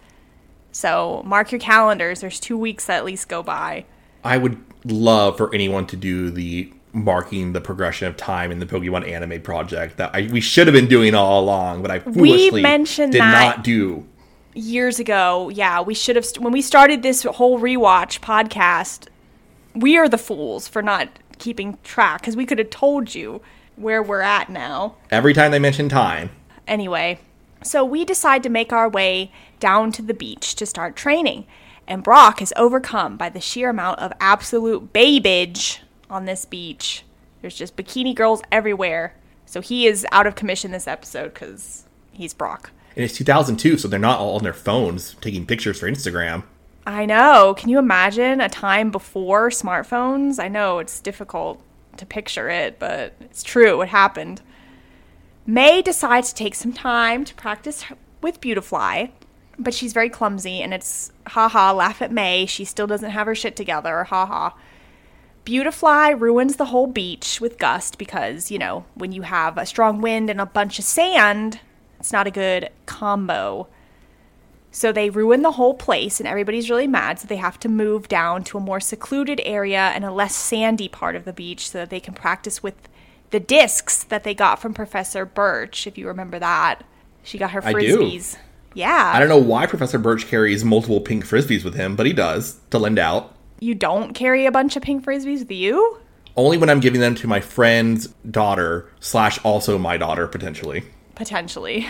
So mark your calendars. There's two weeks that at least go by. I would love for anyone to do the marking the progression of time in the Pokemon anime project that I, we should have been doing all along, but I foolishly we mentioned did that not do. Years ago, yeah, we should have, st- when we started this whole rewatch podcast, we are the fools for not keeping track, because we could have told you where we're at now. Every time they mention time. Anyway, so we decide to make our way down to the beach to start training, and Brock is overcome by the sheer amount of absolute babbage on this beach. There's just bikini girls everywhere, so he is out of commission this episode, because he's Brock. And it's two thousand two, so they're not all on their phones taking pictures for Instagram. I know. Can you imagine a time before smartphones? I know it's difficult to picture it, but it's true. It happened. May decides to take some time to practice with Beautifly, but she's very clumsy, and it's haha, laugh at May. She still doesn't have her shit together, haha. Beautifly ruins the whole beach with Gust because, you know, when you have a strong wind and a bunch of sand, it's not a good combo. So they ruin the whole place, and everybody's really mad, so they have to move down to a more secluded area and a less sandy part of the beach so that they can practice with the discs that they got from Professor Birch, if you remember that. She got her frisbees. I do. Yeah. I don't know why Professor Birch carries multiple pink frisbees with him, but he does, to lend out. You don't carry a bunch of pink frisbees with you? Only when I'm giving them to my friend's daughter, slash also my daughter, potentially. Potentially.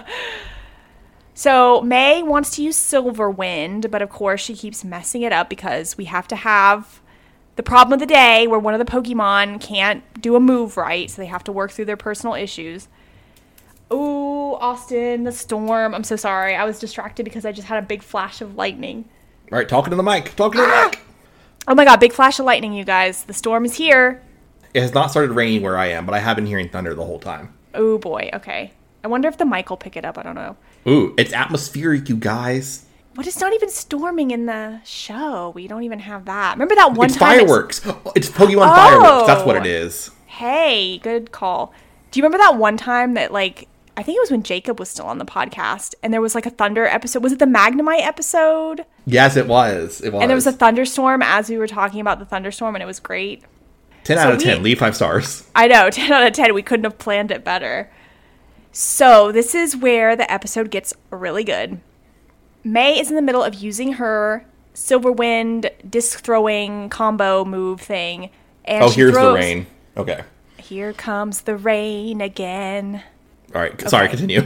So May wants to use Silverwind, but of course she keeps messing it up because we have to have the problem of the day where one of the Pokemon can't do a move right, so they have to work through their personal issues. Ooh, Austin, the storm. I'm so sorry. I was distracted because I just had a big flash of lightning. All right, talking to the mic. Talking to ah! the mic. Oh my god, big flash of lightning, you guys. The storm is here. It has not started raining where I am, but I have been hearing thunder the whole time. Oh boy, okay. I wonder if the mic will pick it up. I don't know. Ooh, it's atmospheric, you guys. But it's not even storming in the show. We don't even have that. Remember that one it's time? Fireworks. It's fireworks. It's Pokemon oh. fireworks. That's what it is. Hey, good call. Do you remember that one time that, like, I think it was when Jacob was still on the podcast, and there was like a thunder episode. Was it the Magnemite episode? Yes, it was. It was. And there was a thunderstorm as we were talking about the thunderstorm, and it was great. ten so out of we, ten. Leave five stars. I know, ten out of ten. We couldn't have planned it better. So this is where the episode gets really good. May is in the middle of using her Silverwind disc throwing combo move thing. And oh, she here's throws, the rain. Okay. Here comes the rain again. All right. Okay. Sorry, continue.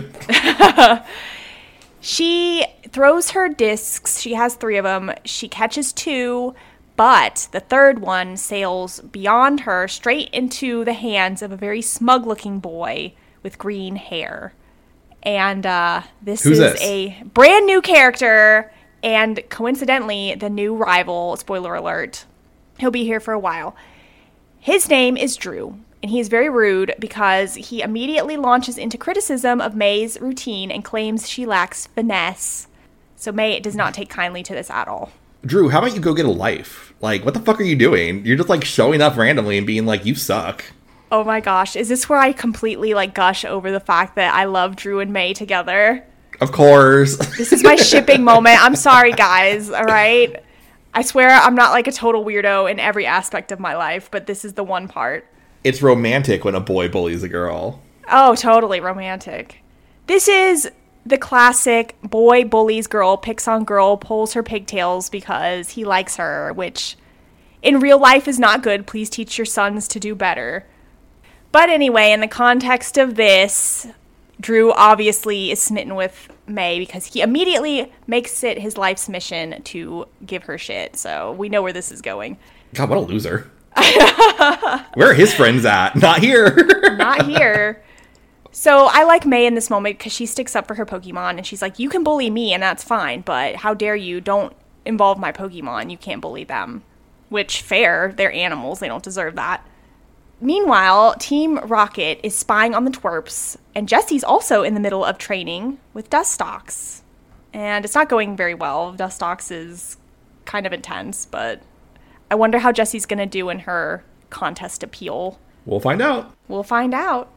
She throws her discs. She has three of them. She catches two, but the third one sails beyond her straight into the hands of a very smug-looking boy with green hair. And uh, this Who's is this? a brand new character, and coincidentally, the new rival, spoiler alert. He'll be here for a while. His name is Drew, and he is very rude because he immediately launches into criticism of May's routine and claims she lacks finesse. So May does not take kindly to this at all. Drew, how about you go get a life? Like, what the fuck are you doing? You're just, like, showing up randomly and being like, you suck. Oh my gosh, is this where I completely, like, gush over the fact that I love Drew and May together? Of course. This is my shipping moment. I'm sorry, guys, all right? I swear I'm not, like, a total weirdo in every aspect of my life, but this is the one part. It's romantic when a boy bullies a girl. Oh, totally romantic. This is the classic boy bullies girl, picks on girl, pulls her pigtails because he likes her, which in real life is not good. Please teach your sons to do better. But anyway, in the context of this, Drew obviously is smitten with May because he immediately makes it his life's mission to give her shit. So we know where this is going. God, what a loser. Where are his friends at? Not here. Not here. So I like May in this moment because she sticks up for her Pokemon and she's like, you can bully me and that's fine, but how dare you? Don't involve my Pokemon. You can't bully them. Which, fair. They're animals. They don't deserve that. Meanwhile, Team Rocket is spying on the twerps, and Jesse's also in the middle of training with Dustox. And it's not going very well. Dustox is kind of intense, but I wonder how Jesse's going to do in her contest appeal. We'll find out. We'll find out.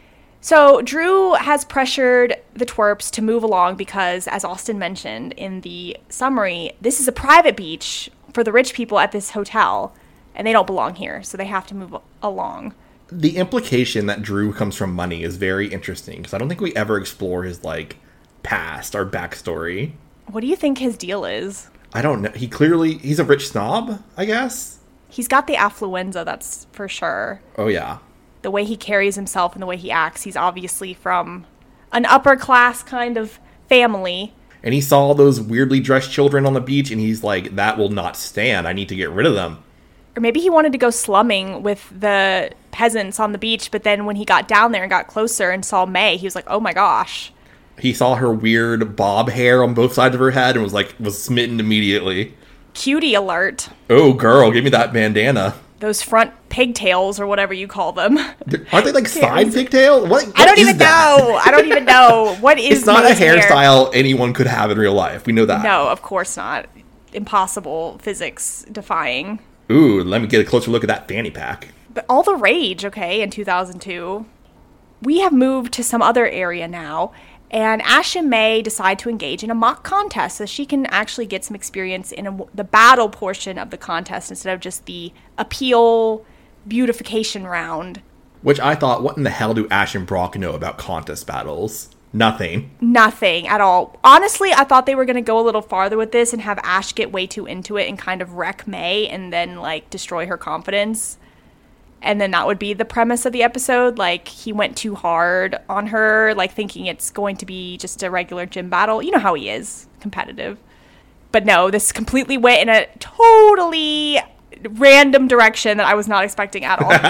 So Drew has pressured the twerps to move along because, as Austin mentioned in the summary, this is a private beach for the rich people at this hotel, and they don't belong here, so they have to move along. The implication that Drew comes from money is very interesting, because I don't think we ever explore his, like, past or backstory. What do you think his deal is? I don't know. He clearly, he's a rich snob, I guess? He's got the affluenza, that's for sure. Oh, yeah. The way he carries himself and the way he acts, he's obviously from an upper class kind of family. And he saw those weirdly dressed children on the beach, and he's like, that will not stand. I need to get rid of them. Or maybe he wanted to go slumming with the peasants on the beach, but then when he got down there and got closer and saw May, he was like, oh my gosh. He saw her weird bob hair on both sides of her head and was like, was smitten immediately. Cutie alert. Oh, girl, give me that bandana. Those front pigtails or whatever you call them. Aren't they like side pigtail? What, what I don't is even that? know. I don't even know. What is It's not May's a hairstyle hair? anyone could have in real life. We know that. No, of course not. Impossible, physics defying. Ooh, let me get a closer look at that fanny pack. But all the rage, okay, in two thousand two. We have moved to some other area now, and Ash and May decide to engage in a mock contest so she can actually get some experience in a, the battle portion of the contest instead of just the appeal beautification round. Which I thought, what in the hell do Ash and Brock know about contest battles? Nothing. Nothing at all. Honestly, I thought they were going to go a little farther with this and have Ash get way too into it and kind of wreck May and then, like, destroy her confidence. And then that would be the premise of the episode. Like, he went too hard on her, like, thinking it's going to be just a regular gym battle. You know how he is, competitive. But no, this completely went in a totally random direction that I was not expecting at all.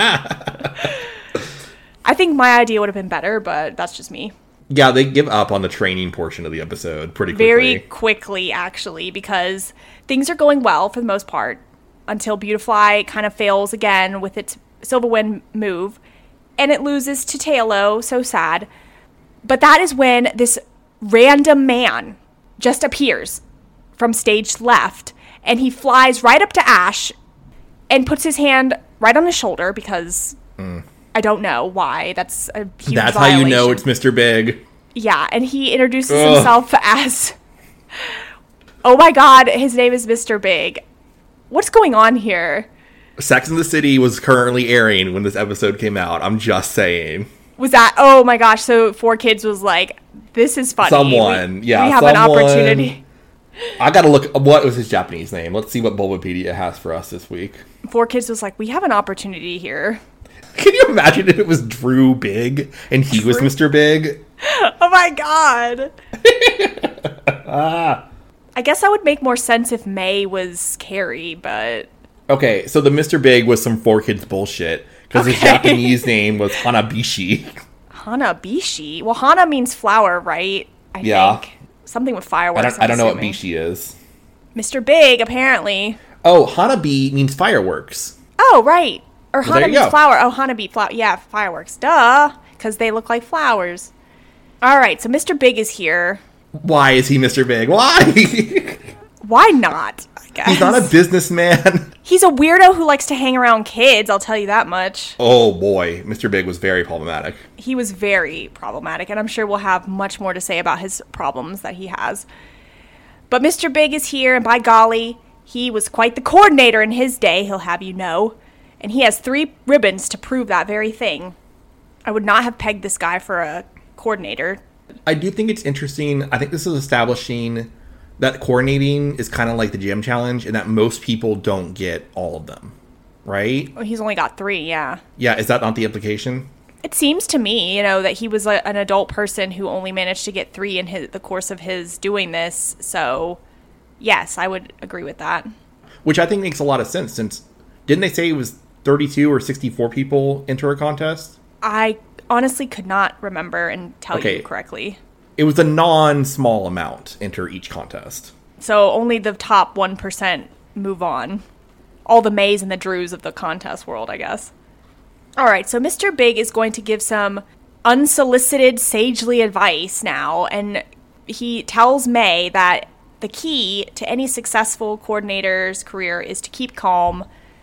I think my idea would have been better, but that's just me. Yeah, they give up on the training portion of the episode pretty quickly. Very quickly, actually, because things are going well for the most part until Beautifly kind of fails again with its Silverwind move, and it loses to Tailo, so sad. But that is when this random man just appears from stage left, and he flies right up to Ash and puts his hand right on his shoulder because, mm. I don't know why. That's a huge That's violation. how you know it's Mister Big. Yeah, and he introduces Ugh. himself as... Oh my god, his name is Mister Big. What's going on here? Sex and the City was currently airing when this episode came out. I'm just saying. Was that... Oh my gosh, so Four Kids was like, this is funny. Someone, we, yeah, We have someone, an opportunity. I gotta look... What was his Japanese name? Let's see what Bulbapedia has for us this week. Four Kids was like, we have an opportunity here. Can you imagine if it was Drew Big and he Drew? was Mister Big? Oh my god. I guess that would make more sense if May was Carrie, but... Okay, so the Mister Big was some Four Kids bullshit because Okay. his Japanese name was Hanabishi. Hanabishi? Well, Hana means flower, right? I Yeah. think. Something with fireworks. I don't, I'm I don't know what assuming. Bishi is. Mister Big, apparently. Oh, Hanabi means fireworks. Oh, right. Or Well, Hana there you means go. flower. Oh, Hanabi, flower. Yeah, fireworks. Duh. Because they look like flowers. All right, so Mister Big is here. Why is he Mister Big? Why? Why not? I guess. He's not a businessman. He's a weirdo who likes to hang around kids, I'll tell you that much. Oh boy, Mister Big was very problematic. He was very problematic, and I'm sure we'll have much more to say about his problems that he has. But Mister Big is here, and by golly, he was quite the coordinator in his day, he'll have you know. And he has three ribbons to prove that very thing. I would not have pegged this guy for a coordinator. I do think it's interesting. I think this is establishing that coordinating is kind of like the gym challenge and that most people don't get all of them, right? Well, he's only got three, yeah. Yeah, is that not the implication? It seems to me, you know, that he was a, an adult person who only managed to get three in his, the course of his doing this. So, yes, I would agree with that. Which I think makes a lot of sense since, didn't they say it was thirty-two or sixty-four people enter a contest? I honestly could not remember and tell Okay. you correctly. It was a non-small amount enter each contest. So only the top one percent move on. All the Mays and the Drews of the contest world, I guess. All right, so Mister Big is going to give some unsolicited, sagely advice now, and he tells May that the key to any successful coordinator's career is to keep calm,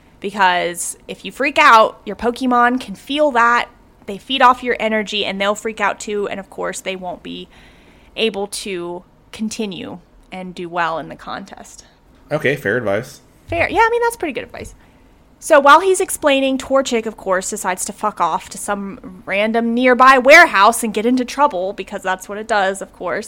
because if you freak out, your Pokemon can feel that. They feed off your energy, and they'll freak out too, and of course, they won't be able to continue and do well in the contest. Okay, fair advice. Fair. Yeah, I mean, that's pretty good advice. So while he's explaining, Torchic, of course, decides to fuck off to some random nearby warehouse and get into trouble, because that's what it does, of course.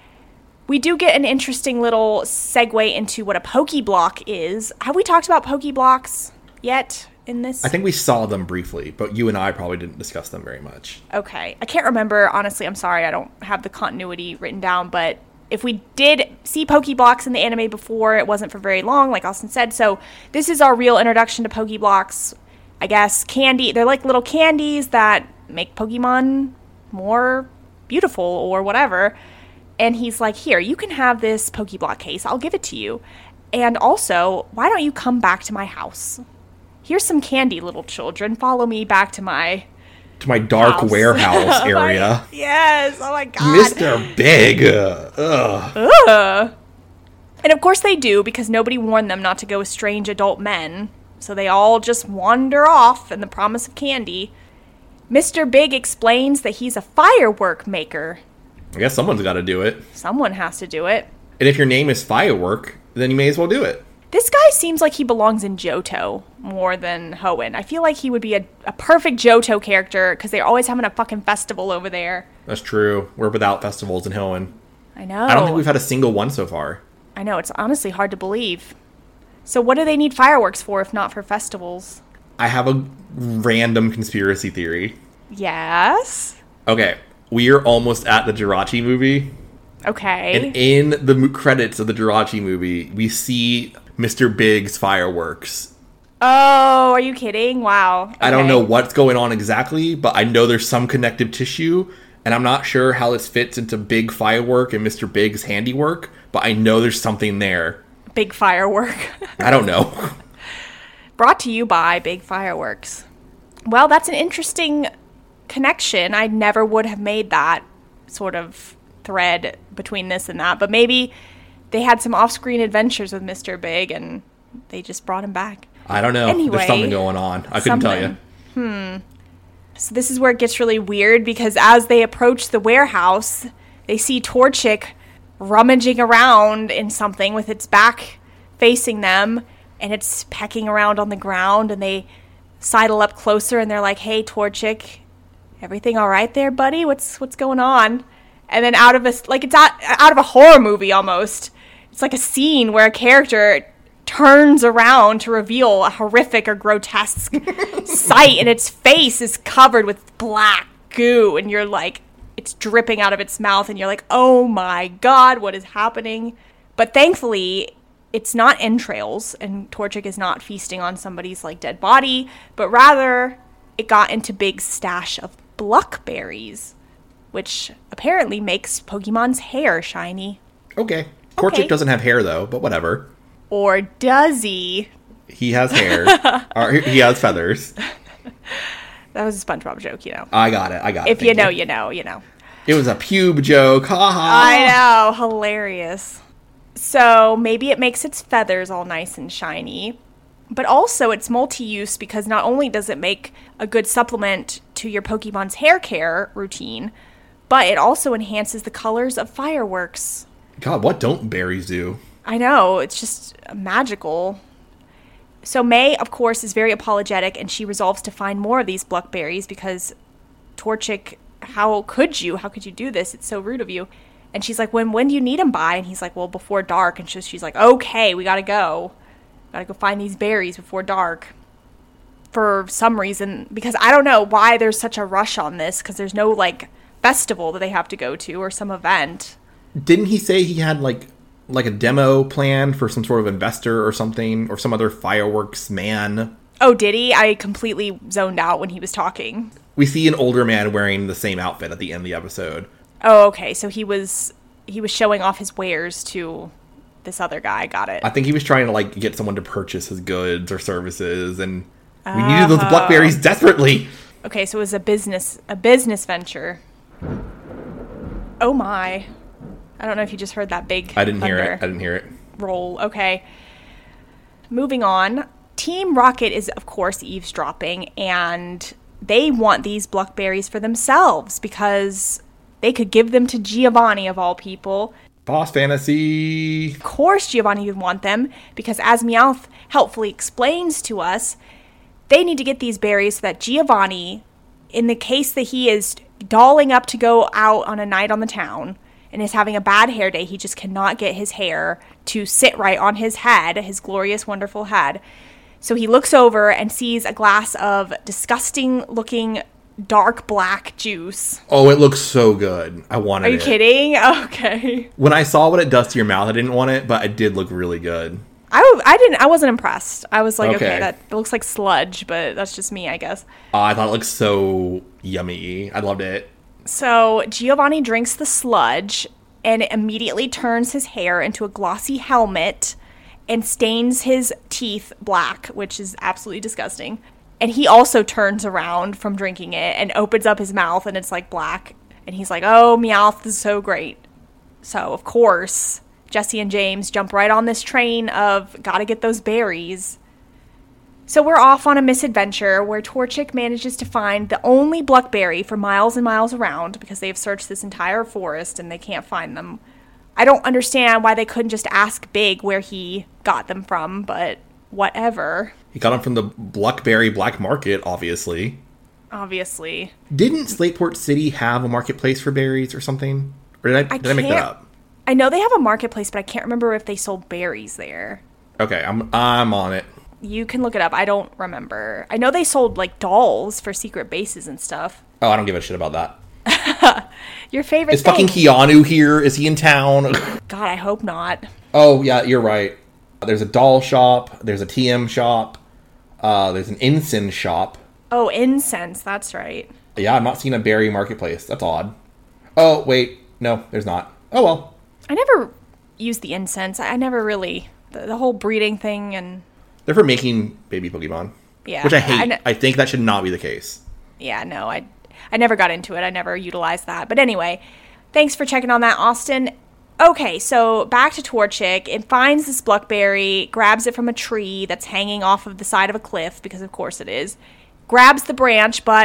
We do get an interesting little segue into what a Pokeblock is. Have we talked about Pokeblocks yet in this? I think we saw them briefly, but you and I probably didn't discuss them very much. Okay. I can't remember. Honestly, I'm sorry. I don't have the continuity written down, but if we did see Pokeblocks in the anime before, it wasn't for very long, like Austin said. So this is our real introduction to Pokeblocks. I guess candy. They're like little candies that make Pokemon more beautiful or whatever. And he's like, here, you can have this Pokeblock case. I'll give it to you. And also, why don't you come back to my house? Here's some candy, little children. Follow me back to my... To my dark house. warehouse Oh my- area. yes. Oh my god. Mister Big. uh, Ugh. Ugh. And of course they do, because nobody warned them not to go with strange adult men. So they all just wander off in the promise of candy. Mister Big explains that he's a firework maker. I guess someone's got to do it. Someone has to do it. And if your name is Firework, then you may as well do it. This guy seems like he belongs in Johto more than Hoenn. I feel like he would be a, a perfect Johto character, because they're always having a fucking festival over there. That's true. We're without festivals in Hoenn. I know. I don't think we've had a single one so far. I know, it's honestly hard to believe. So what do they need fireworks for if not for festivals? I have a random conspiracy theory. Yes? Okay, we are almost at the Jirachi movie. Okay. And in the mo- credits of the Jirachi movie, we see Mister Big's fireworks. Oh, are you kidding? Wow. I don't Okay. know what's going on exactly, but I know there's some connective tissue, and I'm not sure how this fits into Big Firework and Mister Big's handiwork, but I know there's something there. Big firework. I don't know. Brought to you by Big Fireworks. Well, that's an interesting connection. I never would have made that sort of thread between this and that, but maybe they had some off-screen adventures with Mister Big and they just brought him back. I don't know. Anyway, there's something going on. I couldn't tell you. Hmm. So this is where it gets really weird, because as they approach the warehouse, they see Torchic rummaging around in something with its back facing them, and it's pecking around on the ground, and they sidle up closer, and they're like, "Hey, Torchic, everything all right there, buddy? What's what's going on?" And then out of a, like, it's out, out of a horror movie almost. It's like a scene where a character turns around to reveal a horrific or grotesque sight, and its face is covered with black goo, and you're like, it's dripping out of its mouth, and you're like, oh my god, what is happening? But thankfully, it's not entrails, and Torchic is not feasting on somebody's, like, dead body, but rather it got into Big's stash of Bluckberries, which apparently makes Pokemon's hair shiny. Okay. Torchic okay. doesn't have hair, though, but whatever. Or does he? He has hair. Or he has feathers. That was a SpongeBob joke, you know. I got it. I got it. If you know, you. you know, you know. It was a pube joke. Ha ha. I know. Hilarious. So maybe it makes its feathers all nice and shiny. But also it's multi-use, because not only does it make a good supplement to your Pokemon's hair care routine, but it also enhances the colors of fireworks. God, what don't berries do? I know, it's just magical. So May, of course, is very apologetic, and she resolves to find more of these Bluckberries, because Torchic, how could you? How could you do this? It's so rude of you. And she's like, when when do you need them by? And he's like, well, before dark. And she's, she's like, okay, we gotta go. Gotta go find these berries before dark. For some reason, because I don't know why there's such a rush on this, because there's no, like, festival that they have to go to or some event. Didn't he say he had, like, like a demo plan for some sort of investor or something, or some other fireworks man? Oh, did he? I completely zoned out when he was talking. We see an older man wearing the same outfit at the end of the episode. Oh, okay. So he was he was showing off his wares to this other guy. Got it. I think he was trying to, like, get someone to purchase his goods or services, and we uh-huh. needed those Bluckberries desperately. Okay, so it was a business a business venture. Oh my. I don't know if you just heard that big I didn't hear it. I didn't hear it. Roll. Okay. Moving on. Team Rocket is, of course, eavesdropping, and they want these Bluckberries for themselves because they could give them to Giovanni, of all people. Boss fantasy. Of course Giovanni would want them, because as Meowth helpfully explains to us, they need to get these berries so that Giovanni, in the case that he is dolling up to go out on a night on the town and is having a bad hair day, he just cannot get his hair to sit right on his head, his glorious, wonderful head. So he looks over and sees a glass of disgusting-looking dark black juice. Oh, it looks so good. I wanted it. Are you it. kidding? Okay. When I saw what it does to your mouth, I didn't want it, but it did look really good. I, I didn't. I wasn't impressed. I was like, okay, okay that looks like sludge, but that's just me, I guess. Uh, I thought it looked so yummy. I loved it. So Giovanni drinks the sludge and immediately turns his hair into a glossy helmet and stains his teeth black, which is absolutely disgusting. And he also turns around from drinking it and opens up his mouth, and it's like black. And he's like, oh, Meowth, this is so great. So, of course, Jesse and James jump right on this train of gotta get those berries. So we're off on a misadventure where Torchic manages to find the only Bluckberry for miles and miles around, because they've searched this entire forest and they can't find them. I don't understand why they couldn't just ask Big where he got them from, but whatever. He got them from the Bluckberry Black Market, obviously. Obviously. Didn't Slateport City have a marketplace for berries or something? Or did I, I did I make that up? I know they have a marketplace, but I can't remember if they sold berries there. Okay, I'm I'm on it. You can look it up. I don't remember. I know they sold, like, dolls for secret bases and stuff. Oh, I don't give a shit about that. Your favorite Is thing. fucking Keanu here? Is he in town? God, I hope not. Oh, yeah, you're right. There's a doll shop. There's a T M shop. Uh, there's an incense shop. Oh, incense. That's right. Yeah, I'm not seeing a berry marketplace. That's odd. Oh, wait. No, there's not. Oh, well. I never used the incense. I never really... The, the whole breeding thing and... They're for making baby Pokemon. Yeah. Which I hate. I, kn- I think that should not be the case. Yeah, no, I, I never got into it. I never utilized that. But anyway, thanks for checking on that, Austin. Okay, so back to Torchic. It finds this Bluckberry, grabs it from a tree that's hanging off of the side of a cliff, because of course it is. Grabs the branch, but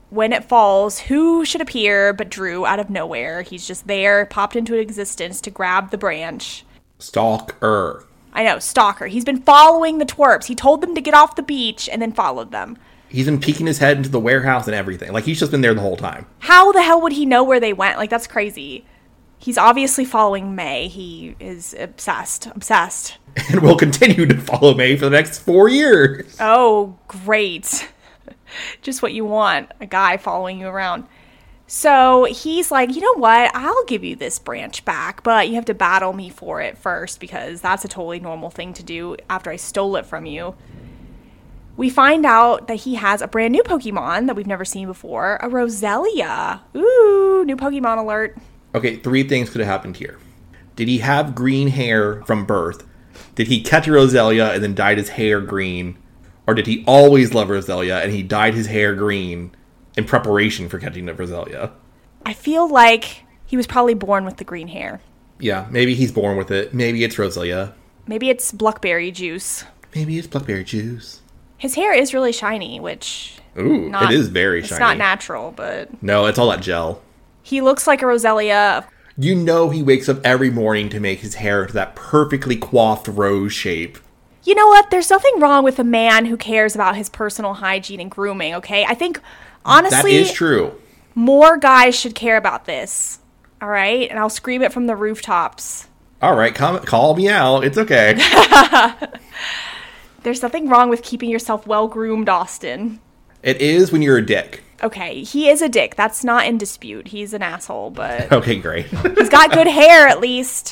when it falls, who should appear but Drew out of nowhere? He's just there, popped into existence to grab the branch. Stalker. I know, stalker. He's been following the twerps. He told them to get off the beach and then followed them. He's been peeking his head into the warehouse and everything. Like, he's just been there the whole time. How the hell would he know where they went? Like, that's crazy. He's obviously following May. He is obsessed. Obsessed. And will continue to follow May for the next four years. Oh, great. Just what you want. A guy following you around. So he's like, you know what? I'll give you this branch back, but you have to battle me for it first because that's a totally normal thing to do after I stole it from you. We find out that he has a brand new Pokemon that we've never seen before, a Roselia. Ooh, new Pokemon alert. Okay, three things could have happened here. Did he have green hair from birth? Did he catch a Roselia and then dyed his hair green? Or did he always love Roselia and he dyed his hair green in preparation for catching the Roselia? I feel like he was probably born with the green hair. Yeah, maybe he's born with it. Maybe it's Roselia. Maybe it's Blackberry juice. Maybe it's Blackberry juice. His hair is really shiny, which... Ooh, not, it is very it's shiny. It's not natural, but... No, it's all that gel. He looks like a Roselia. You know he wakes up every morning to make his hair into that perfectly coiffed rose shape. You know what? There's nothing wrong with a man who cares about his personal hygiene and grooming, okay? I think, honestly... That is true. More guys should care about this, all right? And I'll scream it from the rooftops. All right, come, call me out. It's okay. There's nothing wrong with keeping yourself well-groomed, Austin. It is when you're a dick. Okay, he is a dick. That's not in dispute. He's an asshole, but... Okay, great. He's got good hair, at least.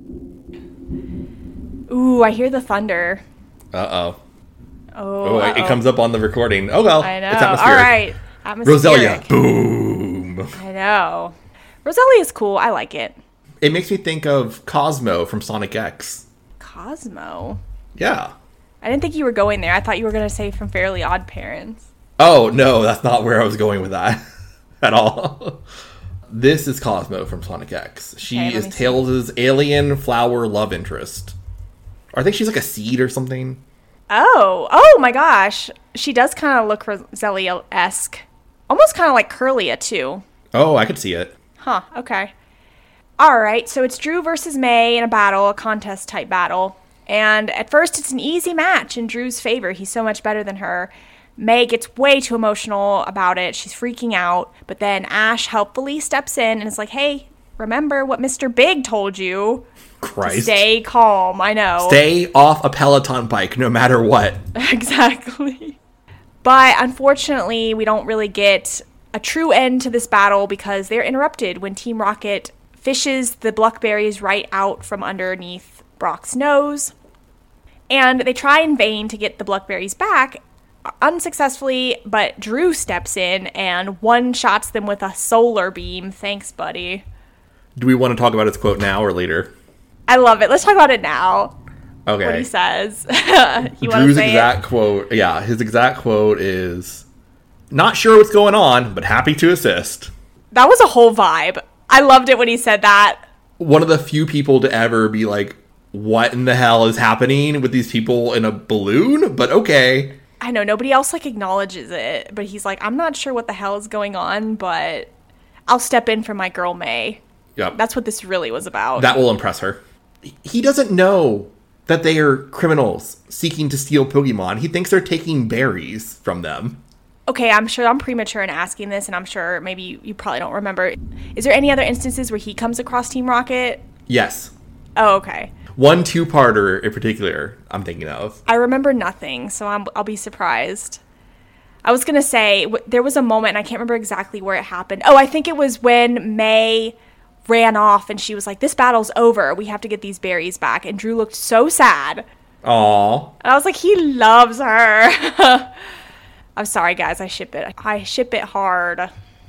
Ooh, I hear the thunder. Uh-oh. Oh, Oh, uh-oh. it comes up on the recording. Oh, well. I know. It's All atmospheric. right. Atmospheric. Roselia. Boom. I know. Roselia is cool. I like it. It makes me think of Cosmo from Sonic X. Cosmo? Yeah. I didn't think you were going there. I thought you were going to say from Fairly Odd Parents. Oh, no, that's not where I was going with that at all. This is Cosmo from Sonic X. She Okay, let is me see. Tails' alien flower love interest. Or I think she's like a seed or something. Oh. Oh, my gosh. She does kind of look Roselia-esque. Almost kind of like Curlia, too. Oh, I could see it. Huh, okay. All right, so it's Drew versus May in a battle, a contest-type battle. And at first, it's an easy match in Drew's favor. He's so much better than her. May gets way too emotional about it. She's freaking out. But then Ash helpfully steps in and is like, hey, remember what Mister Big told you? Christ. Stay calm, I know. Stay off a Peloton bike no matter what. Exactly. But unfortunately, we don't really get a true end to this battle because they're interrupted when Team Rocket fishes the Blackberries right out from underneath Brock's nose. And they try in vain to get the Blackberries back, unsuccessfully, but Drew steps in and one-shots them with a solar beam. Thanks, buddy. Do we want to talk about his quote now or later? I love it. Let's talk about it now. Okay. What he says. You want to Drew's say exact it? quote, yeah, his exact quote is, not sure what's going on, but happy to assist. That was a whole vibe. I loved it when he said that. One of the few people to ever be like, what in the hell is happening with these people in a balloon? But okay. I know, nobody else, like, acknowledges it, but he's like, I'm not sure what the hell is going on, but I'll step in for my girl May. Yep. That's what this really was about. That will impress her. He doesn't know that they are criminals seeking to steal Pokemon. He thinks they're taking berries from them. Okay, I'm sure I'm premature in asking this, and I'm sure maybe you, you probably don't remember. Is there any other instances where he comes across Team Rocket? Yes. Oh, okay. One two-parter in particular I'm thinking of. I remember nothing, so I'm, I'll be surprised. I was going to say, w- there was a moment, and I can't remember exactly where it happened. Oh, I think it was when May ran off, and she was like, this battle's over. We have to get these berries back. And Drew looked so sad. Aww. And I was like, he loves her. I'm sorry, guys. I ship it. I ship it hard.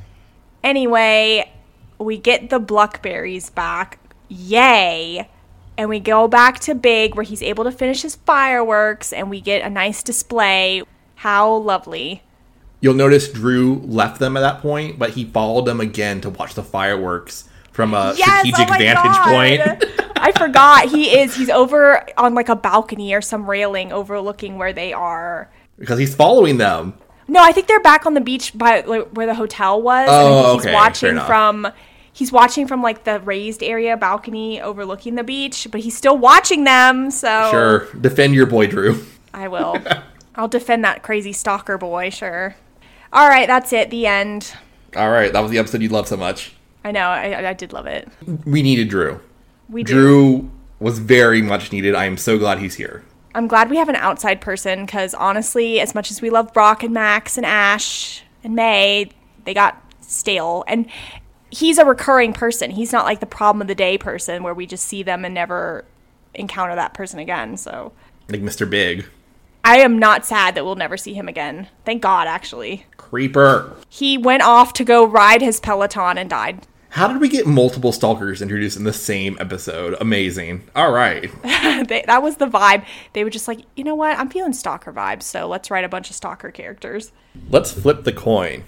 Anyway, we get the Blackberries back. Yay. And we go back to Big, where he's able to finish his fireworks, and we get a nice display. How lovely. You'll notice Drew left them at that point, but he followed them again to watch the fireworks from a Yes, strategic oh my vantage God. point. I forgot. He is. He's over on like a balcony or some railing overlooking where they are. Because he's following them. No, I think they're back on the beach by like, where the hotel was. Oh, and I think he's okay, fair watching enough. from he's watching from like the raised area balcony overlooking the beach, but he's still watching them. So Sure, defend your boy Drew. I will. I'll defend that crazy stalker boy. Sure. All right, that's it. The end. All right, that was the episode you loved so much. I know. I, I did love it. We needed Drew. We do. Drew was very much needed. I am so glad he's here. I'm glad we have an outside person because honestly, as much as we love Brock and Max and Ash and May, they got stale. And he's a recurring person. He's not like the problem of the day person where we just see them and never encounter that person again. So Like Mister Big. I am not sad that we'll never see him again. Thank God, actually. Creeper. He went off to go ride his Peloton and died. How did we get multiple stalkers introduced in the same episode? Amazing. All right. they, that was the vibe. They were just like, you know what? I'm feeling stalker vibes, so let's write a bunch of stalker characters. Let's flip the coin.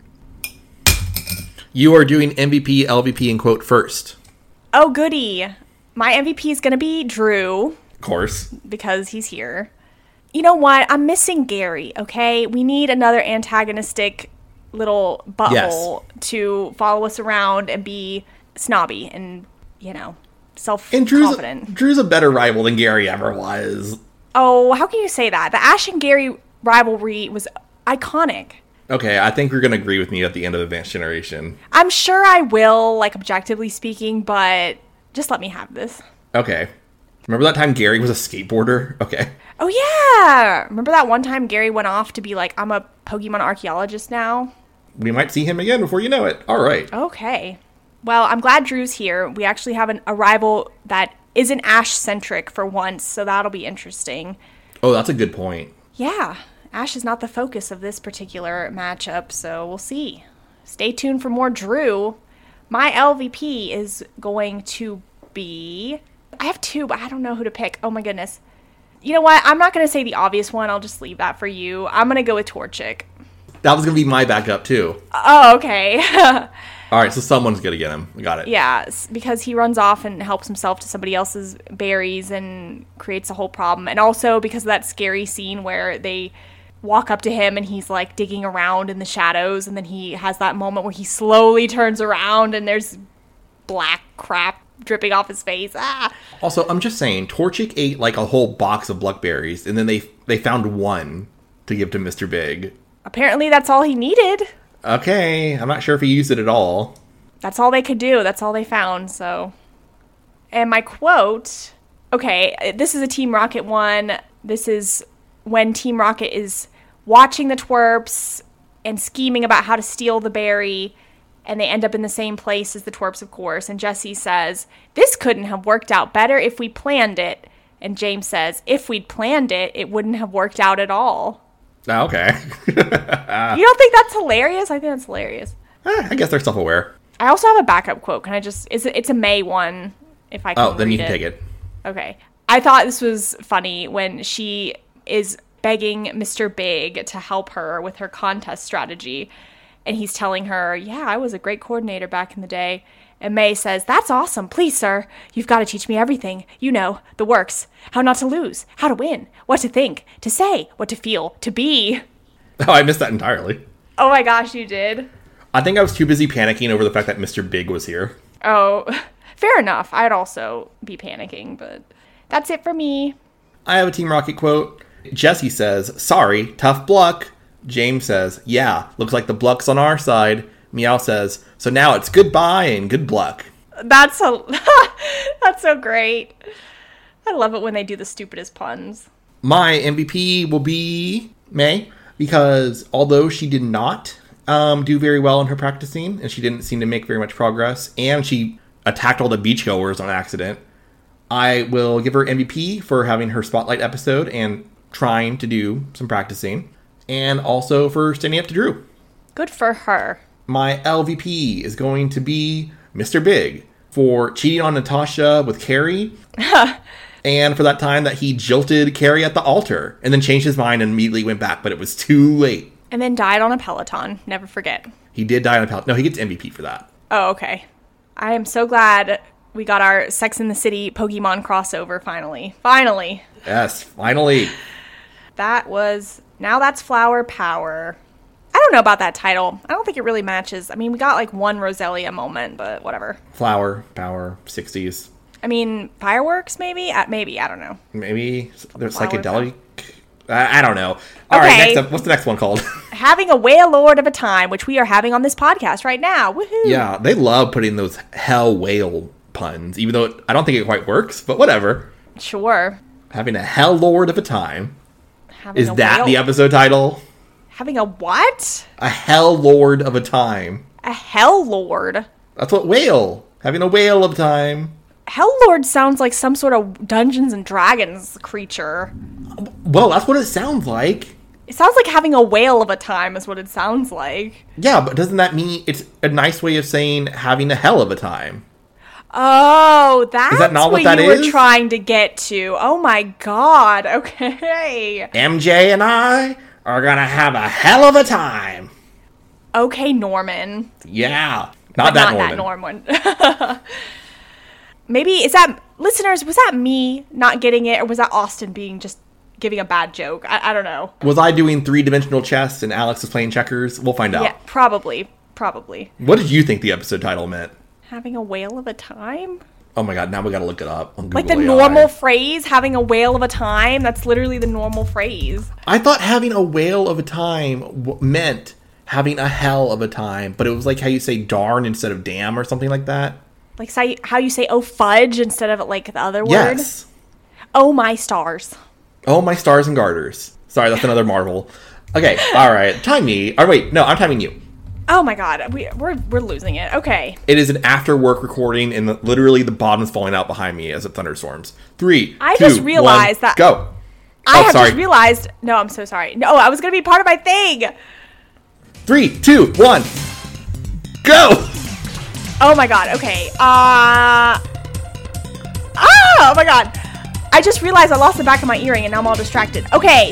You are doing M V P, L V P, and quote first. Oh, goody. My M V P is going to be Drew Of course. because he's here. You know what? I'm missing Gary, okay? We need another antagonistic little butthole to follow us around and be snobby and, you know, And Drew's, self-confident. Drew's a better rival than Gary ever was. Oh, how can you say that? The Ash and Gary rivalry was iconic. Okay, I think you're going to agree with me at the end of Advanced Generation. I'm sure I will, like, objectively speaking, but just let me have this. Okay. Remember that time Gary was a skateboarder? Okay. Oh, yeah! Remember that one time Gary went off to be like, I'm a Pokemon archaeologist now? We might see him again before you know it. All right. Okay. Well, I'm glad Drew's here. We actually have an, a rival that isn't Ash-centric for once, so that'll be interesting. Oh, that's a good point. Yeah, Ash is not the focus of this particular matchup, so we'll see. Stay tuned for more Drew. My L V P is going to be... I have two, but I don't know who to pick. Oh my goodness. You know what? I'm not going to say the obvious one. I'll just leave that for you. I'm going to go with Torchic. That was going to be my backup, too. Oh, okay. All right, so someone's going to get him. Got it. Yeah, s- because he runs off and helps himself to somebody else's berries and creates a whole problem. And also because of that scary scene where they walk up to him and he's like digging around in the shadows, and then he has that moment where he slowly turns around and there's black crap dripping off his face. Ah. Also, I'm just saying, Torchic ate like a whole box of Blackberries, and then they they found one to give to Mister Big. Apparently that's all he needed. Okay, I'm not sure if he used it at all. That's all they could do. That's all they found, so. And my quote, okay, this is a Team Rocket one. This is when Team Rocket is watching the twerps and scheming about how to steal the berry, and they end up in the same place as the twerps, of course. And Jesse says, this couldn't have worked out better if we planned it. And James says, if we'd planned it, it wouldn't have worked out at all. Oh, okay. You don't think that's hilarious? I think that's hilarious. Eh, I guess they're self-aware. I also have a backup quote. Can I just... Is it, it's a May one, if I can Oh, then you read can take it. Okay. I thought this was funny when she is begging Mister Big to help her with her contest strategy. And he's telling her, yeah, I was a great coordinator back in the day. And May says, that's awesome. Please, sir, you've got to teach me everything. You know, the works. How not to lose. How to win. What to think. To say. What to feel. To be. Oh, I missed that entirely. Oh my gosh, you did? I think I was too busy panicking over the fact that Mister Big was here. Oh, fair enough. I'd also be panicking, but that's it for me. I have a Team Rocket quote. Jesse says, sorry, tough Bluck. James says, yeah, looks like the Bluck's on our side. Meow says, so now it's goodbye and good luck. That's so, that's so great. I love it when they do the stupidest puns. My M V P will be May, because although she did not um, do very well in her practicing, and she didn't seem to make very much progress, and she attacked all the beachgoers on accident, I will give her M V P for having her spotlight episode and trying to do some practicing, and also for standing up to Drew. Good for her. My L V P is going to be Mister Big for cheating on Natasha with Carrie, and for that time that he jilted Carrie at the altar, and then changed his mind and immediately went back, but it was too late. And then died on a Peloton. Never forget. He did die on a Peloton. No, he gets M V P for that. Oh, okay. I am so glad we got our Sex and the City Pokemon crossover finally. Finally. Yes, finally. That was... Now that's flower power. know about that title. I don't think it really matches. I mean, we got like one Roselia moment, but whatever. Flower, power, sixties. I mean, fireworks, maybe? Uh, maybe, I don't know. Maybe there's Flower psychedelic. I, I don't know. All Okay. right, next up, what's the next one called? Having a whale lord of a time, which we are having on this podcast right now. Woohoo! Yeah, they love putting those hell whale puns, even though it, I don't think it quite works, but whatever. Sure. Having a hell lord of a time. Having Is a that whale- the episode title? Having a what? A hell lord of a time. A hell lord? That's what whale. Having a whale of a time. Hell lord sounds like some sort of Dungeons and Dragons creature. Well, that's what it sounds like. It sounds like having a whale of a time is what it sounds like. Yeah, but doesn't that mean it's a nice way of saying having a hell of a time? Oh, that's that not what what that you is? were trying to get to. Oh my god. Okay. M J and I are gonna have a hell of a time. Okay, Norman. Yeah. But Not that not Norman. that Norman. Maybe, is that, listeners, was that me not getting it, or was that Austin being just giving a bad joke? I, I don't know. Was I doing three-dimensional chess and Alex was playing checkers? We'll find out. Yeah, probably. Probably. What did you think the episode title meant? Having a whale of a time? Oh my god, now we gotta look it up on Google Like the A I. normal phrase, having a whale of a time? That's literally the normal phrase. I thought having a whale of a time w- meant having a hell of a time, but it was like how you say darn instead of damn or something like that. Like say, how you say, oh, fudge, instead of like the other word? Yes. Oh, my stars. Oh, my stars and garters. Sorry, that's another Marvel. Okay, all right. Time me. Or wait, no, I'm timing you. Oh my god, we, we're, we're losing it. Okay. It is an after-work recording, and the, literally the bottom's falling out behind me as it thunderstorms. Three, I two, just realized one, that- go. I Oh, have sorry. just realized, no, I'm so sorry. No, I was going to be part of my thing. Three, two, one, go. Oh my god, okay. Uh. Ah, oh my god. I just realized I lost the back of my earring and now I'm all distracted. Okay,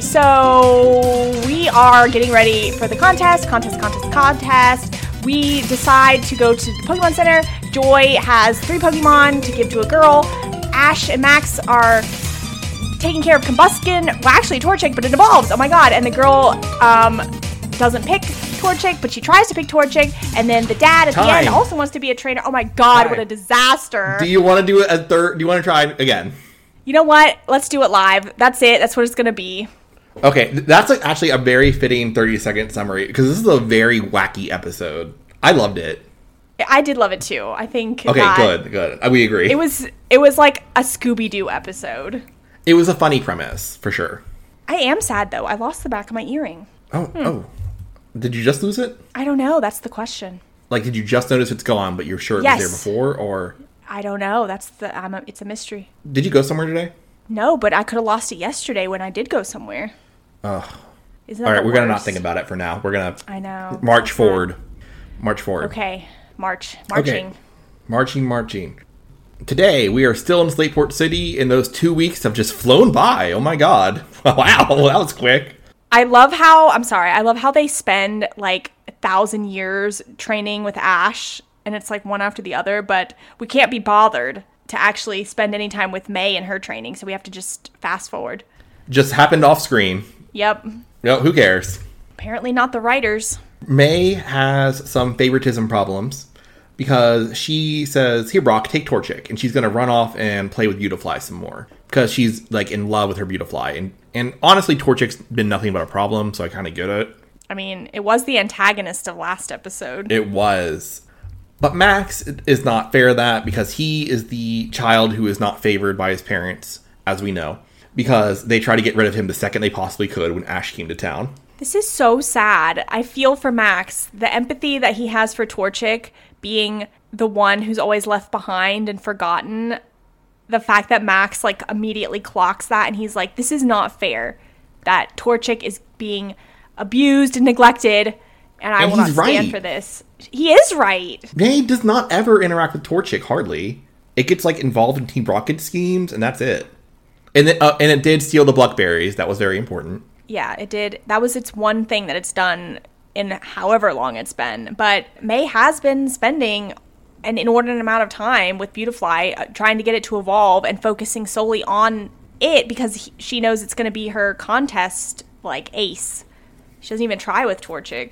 so we are getting ready for the contest, contest, contest, contest. We decide to go to the Pokemon Center. Joy has three Pokemon to give to a girl. Ash and Max are taking care of Combuskin. Well, actually, Torchic, but it evolves. Oh my god. And the girl um, doesn't pick Torchic, but she tries to pick Torchic. And then the dad at the end Time. also wants to be a trainer. Oh my god, Time. what a disaster. Do you want to do it a third? Do you want to try it again? You know what? Let's do it live. That's it. That's what it's going to be. Okay, th- that's like actually a very fitting thirty second summary because this is a very wacky episode. I loved it. I did love it too. I think Okay, that good, good. Uh, We agree. It was it was like a Scooby-Doo episode. It was a funny premise for sure. I am sad though. I lost the back of my earring. Oh, oh. Did you just lose it? I don't know. That's the question. Like, did you just notice it's gone, but you're sure it Yes. was there before, or I don't know. That's the I'm a, it's a mystery. did you go somewhere today? No, but I could have lost it yesterday when I did go somewhere. Ugh. Isn't that All right, the we're gonna not worst? think about it for now. We're gonna I know. march That's forward. March forward. Okay, march, marching. Okay. Marching, marching. Today, we are still in Slateport City, and those two weeks have just flown by. Oh my god. Wow, that was quick. I love how I'm sorry. I love how they spend like a thousand years training with Ash, and it's like one after the other. But we can't be bothered to actually spend any time with May and her training, so we have to just fast forward. Just happened off screen. Yep. No, who cares? Apparently not the writers. May has some favoritism problems because she says, "Here, Brock, take Torchic," and she's gonna run off and play with Beautifly some more because she's like in love with her Beautifly. And and honestly, Torchic's been nothing but a problem, so I kind of get it. I mean, it was the antagonist of last episode. It was. But Max is not fair to that because he is the child who is not favored by his parents, as we know, because they tried to get rid of him the second they possibly could when Ash came to town. This is so sad. I feel for Max. The empathy that he has for Torchic being the one who's always left behind and forgotten. The fact that Max like immediately clocks that and he's like, this is not fair. That Torchic is being abused and neglected and I And will not he's stand right. for this. He is right. May does not ever interact with Torchic, hardly. It gets like involved in Team Rocket schemes, and that's it. And then, uh, and it did steal the Blackberries. That was very important. Yeah, it did. That was its one thing that it's done in however long it's been. But May has been spending an inordinate amount of time with Beautifly, uh, trying to get it to evolve and focusing solely on it because he, she knows it's going to be her contest, like, ace. She doesn't even try with Torchic.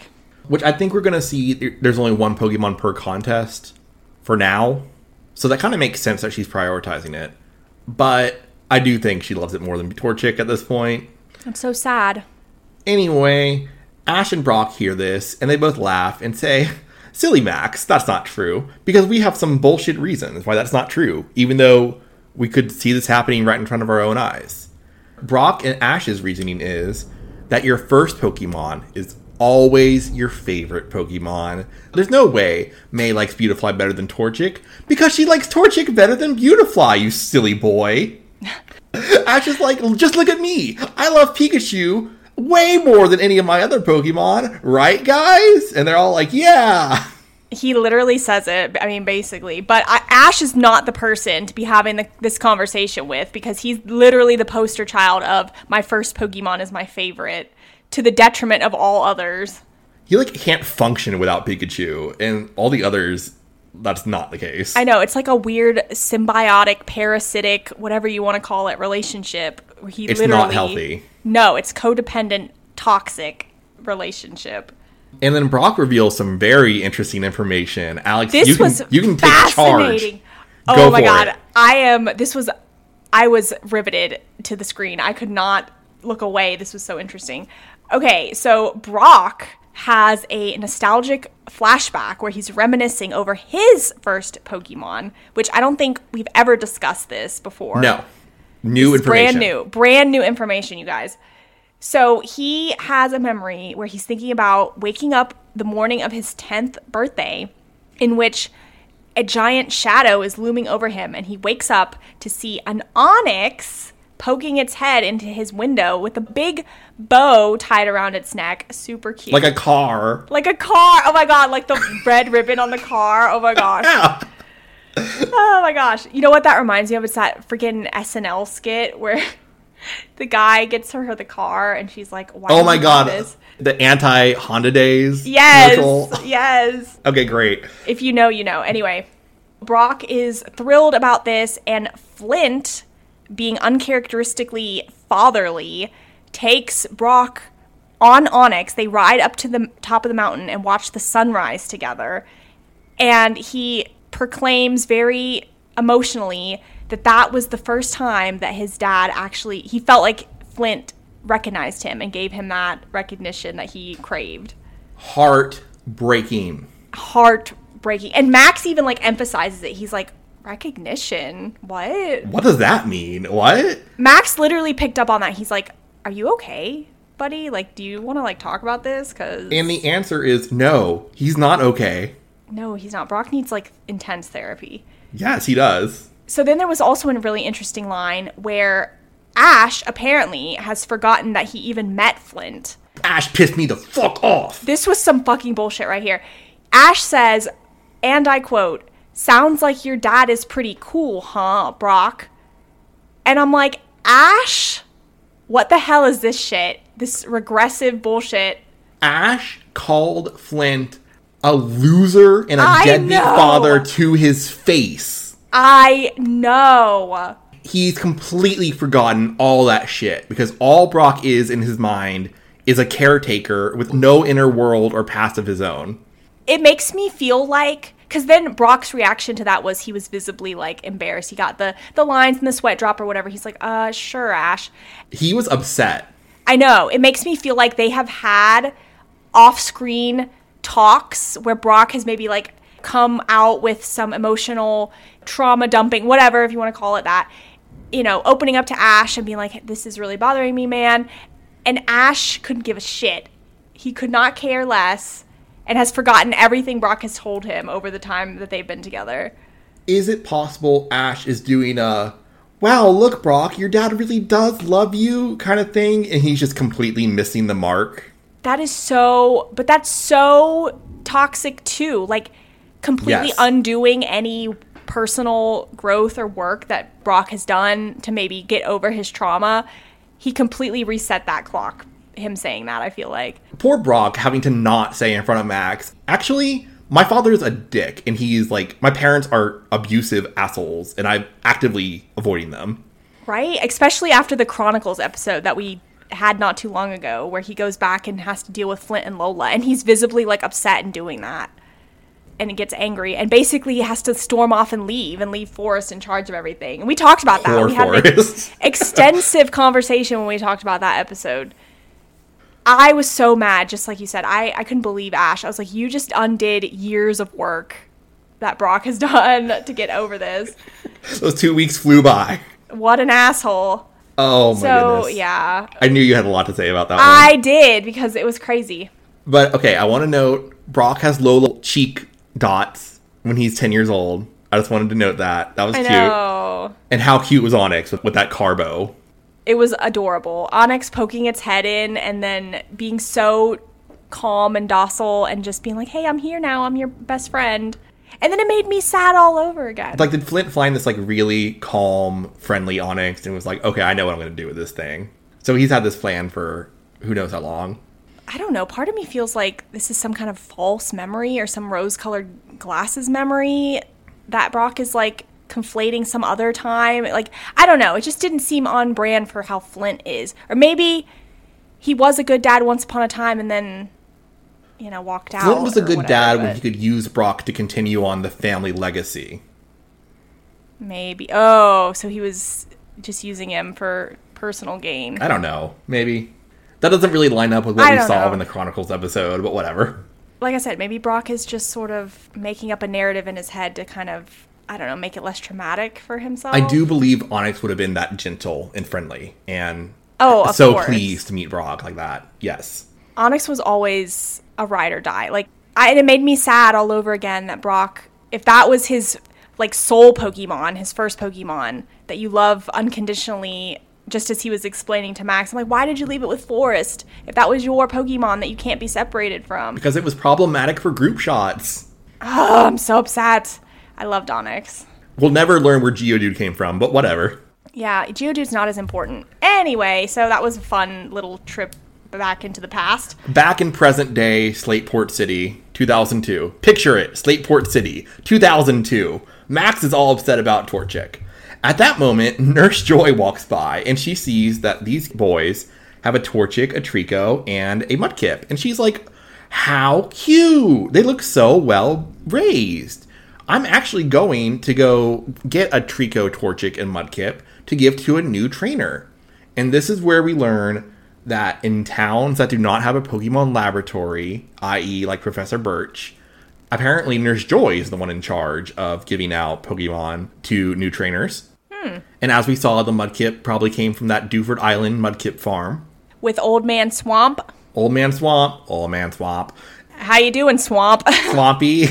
Which I think we're going to see, there's only one Pokemon per contest for now. So that kind of makes sense that she's prioritizing it. But I do think she loves it more than Torchic at this point. I'm so sad. Anyway, Ash and Brock hear this, and they both laugh and say, silly Max, that's not true. Because we have some bullshit reasons why that's not true, even though we could see this happening right in front of our own eyes. Brock and Ash's reasoning is that your first Pokemon is always your favorite Pokemon. There's no way May likes Beautifly better than Torchic, because she likes Torchic better than Beautifly, you silly boy. Ash is like, just look at me. I love Pikachu way more than any of my other Pokemon, right, guys? And they're all like, yeah. He literally says it, I mean, basically. But I, Ash is not the person to be having the, this conversation with, because he's literally the poster child of my first Pokemon is my favorite, to the detriment of all others. He, like, can't function without Pikachu, and all the others, that's not the case. I know, it's like a weird symbiotic, parasitic, whatever you want to call it, relationship. Where he it's literally, not healthy. No, it's codependent, toxic relationship. And then Brock reveals some very interesting information. Alex, this you can, was you can take charge. Oh Go my for god. it. I am, this was, I was riveted to the screen. I could not look away. This was so interesting. Okay, so Brock has a nostalgic flashback where he's reminiscing over his first Pokemon, which I don't think we've ever discussed this before. No. New This is information. Brand new. Brand new information, you guys. So he has a memory where he's thinking about waking up the morning of his tenth birthday, in which a giant shadow is looming over him, and he wakes up to see an Onix poking its head into his window with a big bow tied around its neck. Super cute. Like a car. Like a car. Oh my god, like the red ribbon on the car. Oh my gosh. Yeah. Oh my gosh. You know what that reminds me of? It's that freaking S N L skit where the guy gets her the car and she's like, why Oh my do you god. do this? The anti-Honda Days Yes. commercial. Yes. Okay, great. If you know, you know. Anyway, Brock is thrilled about this, and Flint, being uncharacteristically fatherly, takes Brock on Onix. They ride up to the top of the mountain and watch the sunrise together. And he proclaims very emotionally that that was the first time that his dad actually, he felt like Flint recognized him and gave him that recognition that he craved. Heartbreaking. Heartbreaking. And Max even like emphasizes it. He's like, recognition? What? What does that mean? What? Max literally picked up on that. He's like, are you okay, buddy? Like, do you want to like talk about this? Cause And the answer is no, he's not okay. no, he's not. Brock needs like intense therapy. Yes, he does. So then there was also a really interesting line where Ash apparently has forgotten that he even met Flint. Ash pissed me the fuck off. This was some fucking bullshit right here. Ash says, and I quote, "Sounds like your dad is pretty cool, huh, Brock?" And I'm like, Ash, what the hell is this shit? This regressive bullshit. Ash called Flint a loser and a I deadbeat know. father to his face. I know. He's completely forgotten all that shit because all Brock is in his mind is a caretaker with no inner world or past of his own. It makes me feel like, because then Brock's reaction to that was he was visibly like embarrassed. He got the the lines and the sweat drop or whatever. He's like, uh, sure, Ash. He was upset. I know. It makes me feel like they have had off-screen talks where Brock has maybe like come out with some emotional trauma dumping, whatever, if you want to call it that, you know, opening up to Ash and being like, this is really bothering me, man. And Ash couldn't give a shit. He could not care less and has forgotten everything Brock has told him over the time that they've been together. Is it possible Ash is doing a, wow, look, Brock, your dad really does love you kind of thing, and he's just completely missing the mark? That is so, but that's so toxic too. Like, completely Yes. undoing any personal growth or work that Brock has done to maybe get over his trauma. He completely reset that clock, him saying that, I feel like. Poor Brock having to not say in front of Max, actually, my father's a dick, and he's like, my parents are abusive assholes, and I'm actively avoiding them. Right? Especially after the Chronicles episode that we had not too long ago, where he goes back and has to deal with Flint and Lola, and he's visibly like upset in doing that. And he gets angry, and basically he has to storm off and leave, and leave Forrest in charge of everything. And we talked about that. Poor we had an ex- extensive conversation when we talked about that episode. I was so mad, just like you said. I, I couldn't believe Ash. I was like, you just undid years of work that Brock has done to get over this. Those two weeks flew by. What an asshole. Oh, my so, goodness. yeah. I knew you had a lot to say about that I one. did, because it was crazy. But, okay, I want to note, Brock has Lola cheek dots when he's ten years old. I just wanted to note that. That was I cute. know. And how cute was Onyx with, with that carbo? It was adorable. Onyx poking its head in and then being so calm and docile and just being like, hey, I'm here now. I'm your best friend. And then it made me sad all over again. Like, did Flint find this, like, really calm, friendly Onyx and was like, okay, I know what I'm going to do with this thing? So he's had this plan for who knows how long. I don't know. Part of me feels like this is some kind of false memory or some rose-colored glasses memory that Brock is, like, conflating some other time. Like, I don't know. It just didn't seem on brand for how Flint is. Or maybe he was a good dad once upon a time and then, you know, walked out. Flint was a good whatever, dad but when he could use Brock to continue on the family legacy. Maybe. Oh, so he was just using him for personal gain. I don't know. Maybe. That doesn't really line up with what I we don't saw know. in the Chronicles episode, but whatever. Like I said, maybe Brock is just sort of making up a narrative in his head to kind of, I don't know, make it less traumatic for himself. I do believe Onyx would have been that gentle and friendly and Oh, of so course. pleased to meet Brock like that. Yes. Onyx was always a ride or die. Like, I, it made me sad all over again that Brock, if that was his, like, soul Pokemon, his first Pokemon, that you love unconditionally, just as he was explaining to Max, I'm like, why did you leave it with Forrest? If that was your Pokemon that you can't be separated from. Because it was problematic for group shots. Oh, I'm so upset. I loved Onyx. We'll never learn where Geodude came from, but whatever. Yeah, Geodude's not as important. Anyway, so that was a fun little trip back into the past. Back in present day Slateport City, two thousand two. Picture it, Slateport City, two thousand two. Max is all upset about Torchic. At that moment, Nurse Joy walks by, and she sees that these boys have a Torchic, a Trico, and a Mudkip. And she's like, how cute! They look so well raised. I'm actually going to go get a Trico, Torchic, and Mudkip to give to a new trainer. And this is where we learn that in towns that do not have a Pokemon laboratory, that is like Professor Birch, apparently Nurse Joy is the one in charge of giving out Pokemon to new trainers. Hmm. And as we saw, the Mudkip probably came from that Dewford Island Mudkip farm. With Old Man Swamp. Old Man Swamp, Old Man Swamp. How you doing, Swamp? Swampy.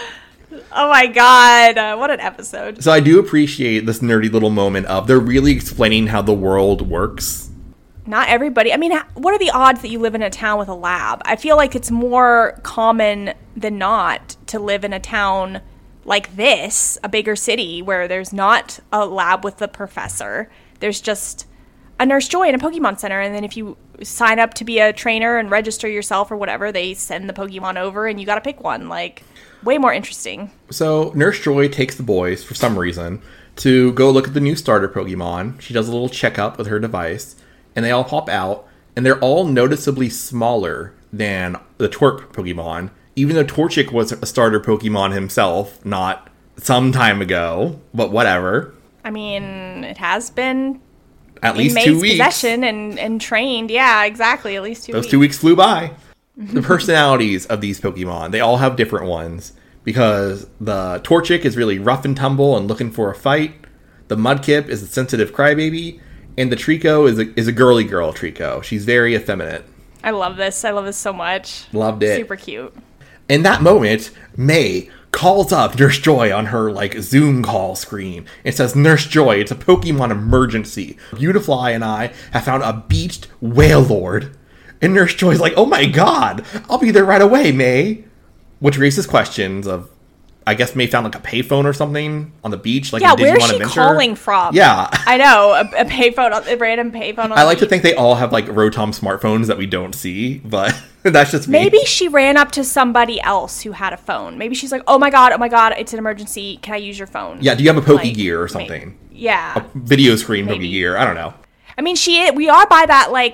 Oh my god, uh, what an episode. So I do appreciate this nerdy little moment of they're really explaining how the world works. Not everybody. I mean, h- what are the odds that you live in a town with a lab? I feel like it's more common than not to live in a town like this, a bigger city, where there's not a lab with the professor. There's just a Nurse Joy and a Pokemon Center, and then if you sign up to be a trainer and register yourself or whatever, they send the Pokemon over and you gotta pick one. Like, way more interesting. So Nurse Joy takes the boys, for some reason, to go look at the new starter Pokemon. She does a little checkup with her device, and they all pop out, and they're all noticeably smaller than the Twerp Pokemon, even though Torchic was a starter Pokemon himself, not some time ago, but whatever. I mean, it has been At in least May's two weeks. possession and, and trained. Yeah, exactly. At least two Those weeks. two weeks flew by. The personalities of these Pokemon, they all have different ones, because the Torchic is really rough and tumble and looking for a fight. The Mudkip is a sensitive crybaby, and the Trico is a, is a girly girl Trico. She's very effeminate. I love this. I love this so much. Loved it. Super cute. In that moment, May calls up Nurse Joy on her, like, Zoom call screen. It says, Nurse Joy, it's a Pokemon emergency. Beautifly and I have found a beached Wailord. And Nurse Joy's like, oh my god, I'll be there right away, May. Which raises questions of, I guess May found, like, a payphone or something on the beach. Like Yeah, in where is Digimon she Adventure. calling from? Yeah. I know. A, a payphone, a random payphone on I the like to beach. think they all have, like, Rotom smartphones that we don't see, but that's just me. Maybe she ran up to somebody else who had a phone. Maybe she's like, oh my god, oh my god, it's an emergency. Can I use your phone? Yeah, do you have a Poke Like, Gear or may- something? Yeah. Video screen Maybe. Poke Gear, I don't know. I mean, she we are by that, like,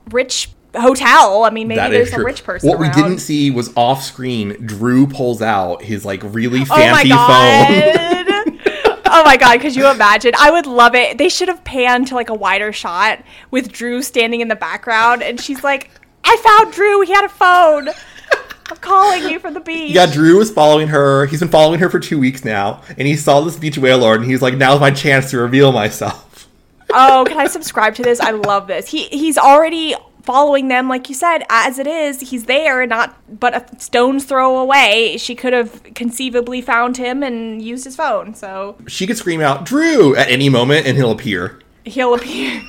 rich hotel. I mean, maybe That there's is a true. rich person What around. we didn't see was off screen. Drew pulls out his like really Oh my fancy phone. god. Oh my god, could you imagine? I would love it. They should have panned to like a wider shot with Drew standing in the background and she's like, I found Drew, he had a phone. I'm calling you from the beach. Yeah, Drew was following her. He's been following her for two weeks now, and he saw this beach whale lord, and he's like, now's my chance to reveal myself. Oh, can I subscribe to this? I love this. He he's already following them, like you said, as it is. He's there, not but a stone's throw away. She could have conceivably found him and used his phone, so She could scream out, Drew, at any moment, and he'll appear. he'll appear.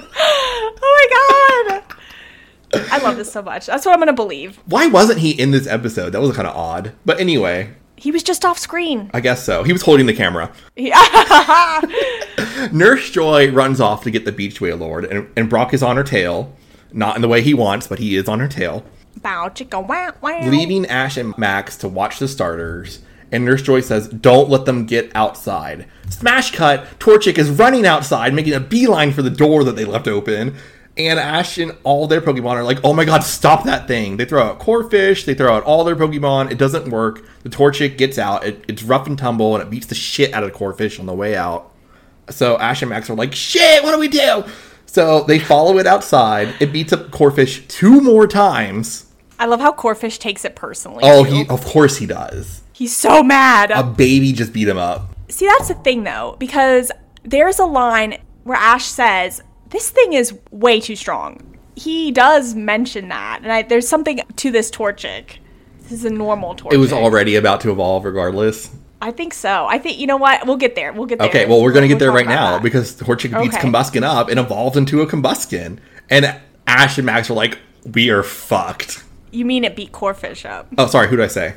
Oh my god. I love this so much. That's what I'm going to believe. Why wasn't he in this episode? That was kind of odd. But anyway, He was just off screen. I guess so. He was holding the camera. Yeah. Nurse Joy runs off to get the beach whale lord, and, and Brock is on her tail. Not in the way he wants, but he is on her tail. Bow, chicka, wow, wow. Leaving Ash and Max to watch the starters, and Nurse Joy says, don't let them get outside. Smash cut, Torchic is running outside, making a beeline for the door that they left open, and Ash and all their Pokemon are like, oh my god, stop that thing. They throw out Corphish, they throw out all their Pokemon, it doesn't work. The Torchic gets out, it, it's rough and tumble, and it beats the shit out of the Corphish on the way out. So Ash and Max are like, shit, what do we do? So they follow it outside, it beats up Corphish two more times. I love how Corphish takes it personally. Oh, too. he of course he does. He's so mad. A baby just beat him up. See, that's the thing, though, because there's a line where Ash says, this thing is way too strong. He does mention that, and I, there's something to this Torchic. This is a normal Torchic. It was already about to evolve regardless. I think so. I think, you know what? We'll get there. We'll get there. Okay, well, we're going to get there talk right about now that. because Torchic beats Okay. Combuskin up and evolves into a Combuskin. And Ash and Max are like, we are fucked. You mean it beat Corphish up? Oh, sorry, who did I say?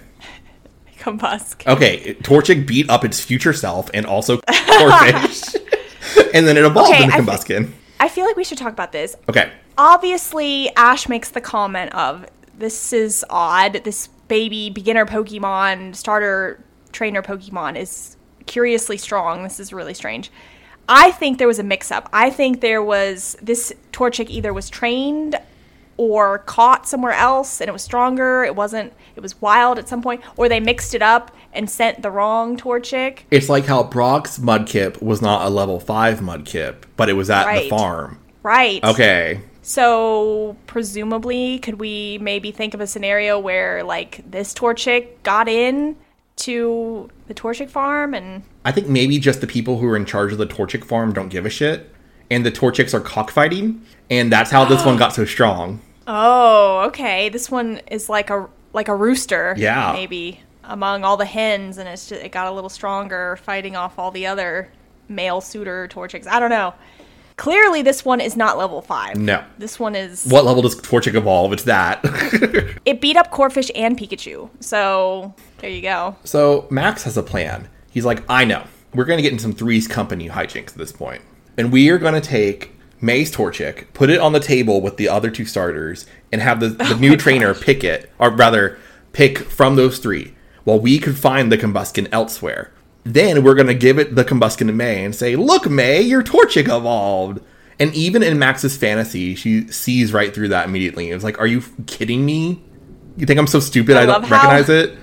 Combusk. Okay, Torchic beat up its future self and also Corphish. And then it evolved Okay, into I Combuskin. I feel like we should talk about this. Okay. Obviously, Ash makes the comment of, this is odd. This baby beginner Pokemon, starter trainer Pokemon is curiously strong. This is really strange. I think there was a mix-up. I think there was, this Torchic either was trained or caught somewhere else and it was stronger. It wasn't, it was wild at some point. Or they mixed it up and sent the wrong Torchic. It's like how Brock's Mudkip was not a level five Mudkip, but it was at Right. the farm. Right. Okay. So, presumably, could we maybe think of a scenario where, like, this Torchic got in to the Torchic farm and... I think maybe just the people who are in charge of the Torchic farm don't give a shit, and the Torchics are cockfighting, and that's how this one got so strong. Oh, okay. This one is like a like a rooster. Yeah. Maybe among all the hens, and it's just, it got a little stronger fighting off all the other male suitor Torchics. I don't know. Clearly, this one is not level five. No. This one is... What level does Torchic evolve? It's that. It beat up Corphish and Pikachu. So, there you go. So Max has a plan. He's like, I know. We're going to get in some Three's Company hijinks at this point. And we are going to take May's Torchic, put it on the table with the other two starters, and have the, the Oh new my trainer gosh. pick it, or rather, pick from those three, while we could find the Combuskin elsewhere. Then we're going to give it the Combuskin to May and say, look, May, your Torchic evolved. And even in Max's fantasy, she sees right through that immediately. It was like, are you kidding me? You think I'm so stupid I, I don't love how- recognize it?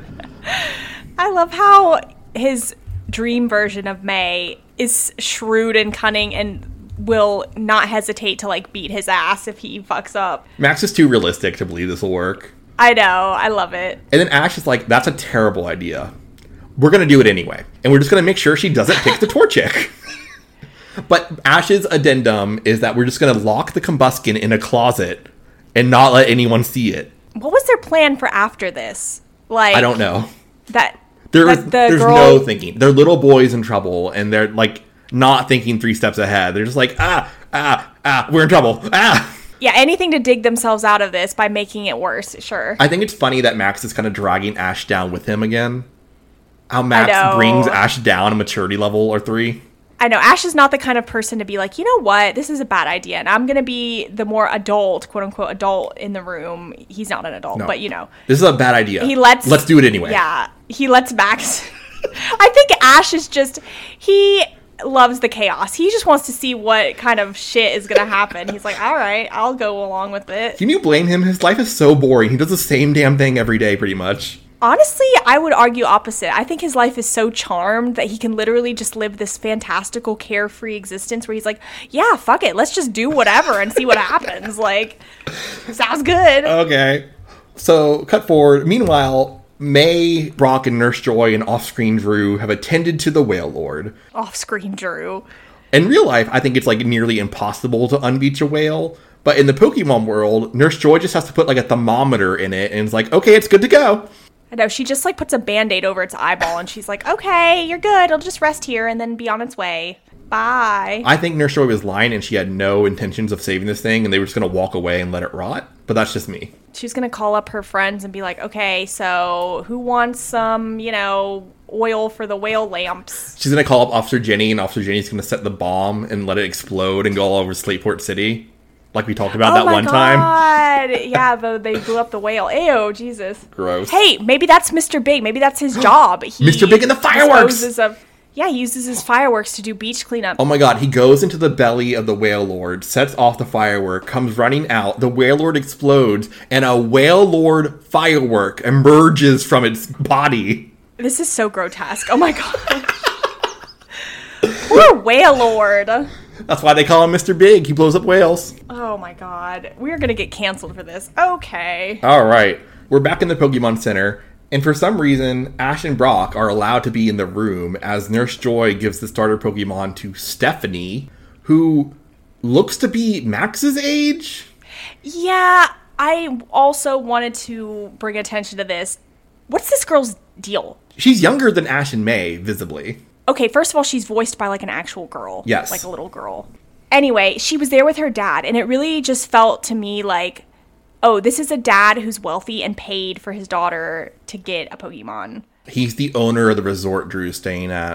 I love how his dream version of May is shrewd and cunning and will not hesitate to, like, beat his ass if he fucks up. Max is too realistic to believe this will work. I know. I love it. And then Ash is like, that's a terrible idea. We're going to do it anyway. And we're just going to make sure she doesn't pick the Torchic. But Ash's addendum is that we're just going to lock the Combuskin in a closet and not let anyone see it. What was their plan for after this? Like, I don't know. That, There that is, the there's girl... no thinking. They're little boys in trouble, and they're, like, not thinking three steps ahead. They're just like, ah, ah, ah, we're in trouble. Ah. Yeah, anything to dig themselves out of this by making it worse, sure. I think it's funny that Max is kind of dragging Ash down with him again. How Max know. brings Ash down a maturity level or three. I know, Ash is not the kind of person to be like, you know what, this is a bad idea, and I'm going to be the more adult, quote-unquote, adult in the room. He's not an adult, No. but, you know. This is a bad idea. He lets... Let's do it anyway. Yeah, he lets Max... I think Ash is just... He loves the chaos. He just wants to see what kind of shit is gonna happen. He's like, all right, I'll go along with it. Can you blame him? His life is so boring. He does the same damn thing every day, pretty much. Honestly, I would argue opposite. I think his life is so charmed that he can literally just live this fantastical, carefree existence where he's like, yeah, fuck it. Let's just do whatever and see what happens. Like, sounds good. Okay. So, cut forward. Meanwhile, May, Brock, and Nurse Joy and off-screen Drew have attended to the Whale Lord. Off-screen Drew. In real life, I think it's like nearly impossible to unbeach a whale. But in the Pokemon world, Nurse Joy just has to put like a thermometer in it and it's like, okay, it's good to go. I know, she just like puts a Band-Aid over its eyeball and she's like, okay, you're good. It'll just rest here and then be on its way. Bye. I think Nurse Joy was lying and she had no intentions of saving this thing and they were just going to walk away and let it rot. But that's just me. She's going to call up her friends and be like, okay, so who wants some, you know, oil for the whale lamps? She's going to call up Officer Jenny and Officer Jenny's going to set the bomb and let it explode and go all over Slateport City. Like we talked about oh that my one God. time. Yeah, the, they blew up the whale. Ew, Jesus. Gross. Hey, maybe that's Mister Big. Maybe that's his job. He Mister Big and the fireworks! disposes Of, yeah, he uses his fireworks to do beach cleanup. Oh my God, he goes into the belly of the Whale Lord, sets off the firework, comes running out, the Whale Lord explodes, and a Whale Lord firework emerges from its body. This is so grotesque. Oh my God. Poor Whale Lord. That's why they call him Mister Big. He blows up whales. Oh my God. We're going to get canceled for this. Okay. All right. We're back in the Pokemon Center. And for some reason, Ash and Brock are allowed to be in the room as Nurse Joy gives the starter Pokemon to Stephanie, who looks to be Max's age. Yeah, I also wanted to bring attention to this. What's this girl's deal? She's younger than Ash and May, visibly. Okay, first of all, she's voiced by, like, an actual girl. Yes. Like a little girl. Anyway, she was there with her dad, and it really just felt to me like, oh, this is a dad who's wealthy and paid for his daughter to get a Pokemon. He's the owner of the resort Drew's staying at.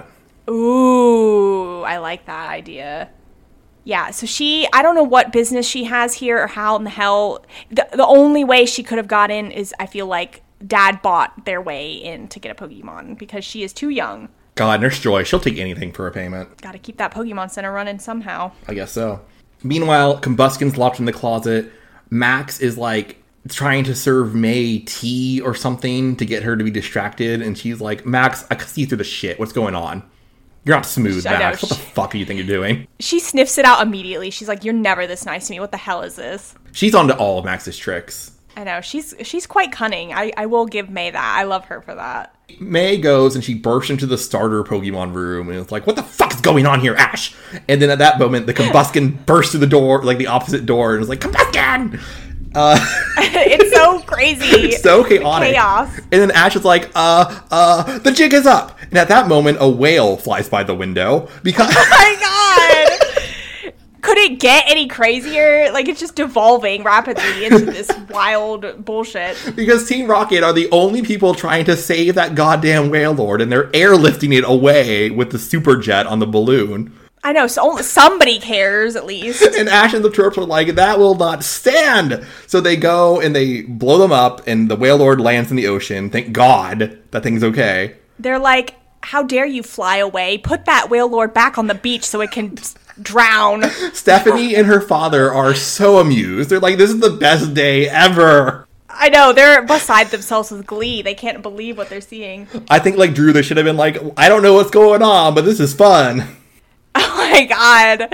Ooh, I like that idea. Yeah, so she, I don't know what business she has here or how in the hell. The, the only way she could have got in is, I feel like, dad bought their way in to get a Pokemon because she is too young. God, Nurse Joy, she'll take anything for a payment. Gotta keep that Pokemon Center running somehow. I guess so. Meanwhile, Combusken's locked in the closet. Max is, like, trying to serve May tea or something to get her to be distracted. And she's like, Max, I can see through the shit. What's going on? You're not smooth, I know, Max. What the she- fuck are you think you're doing? She sniffs it out immediately. She's like, you're never this nice to me. What the hell is this? She's onto all of Max's tricks. I know. She's she's quite cunning. I, I will give May that. I love her for that. May goes and she bursts into the starter Pokemon room and it's like, what the fuck is going on here, Ash? And then at that moment, the Combusken bursts through the door, like the opposite door, and is like, Combusken! Uh, It's so crazy. it's so chaotic. Chaos. And then Ash is like, uh, uh, the jig is up. And at that moment, a whale flies by the window because... Oh my God. Could it get any crazier? Like, it's just devolving rapidly into this wild bullshit. Because Team Rocket are the only people trying to save that goddamn Whale Lord, and they're airlifting it away with the super jet on the balloon. I know, so somebody cares at least. And Ash and the Terps are like, that will not stand! So they go and they blow them up, and the Whale Lord lands in the ocean. Thank God that thing's okay. They're like, how dare you fly away? Put that Whale Lord back on the beach so it can drown. Stephanie and her father are so amused. They're like, this is the best day ever! I know, they're beside themselves with glee. They can't believe what they're seeing. I think, like Drew, they should have been like, I don't know what's going on, but this is fun. Oh my God.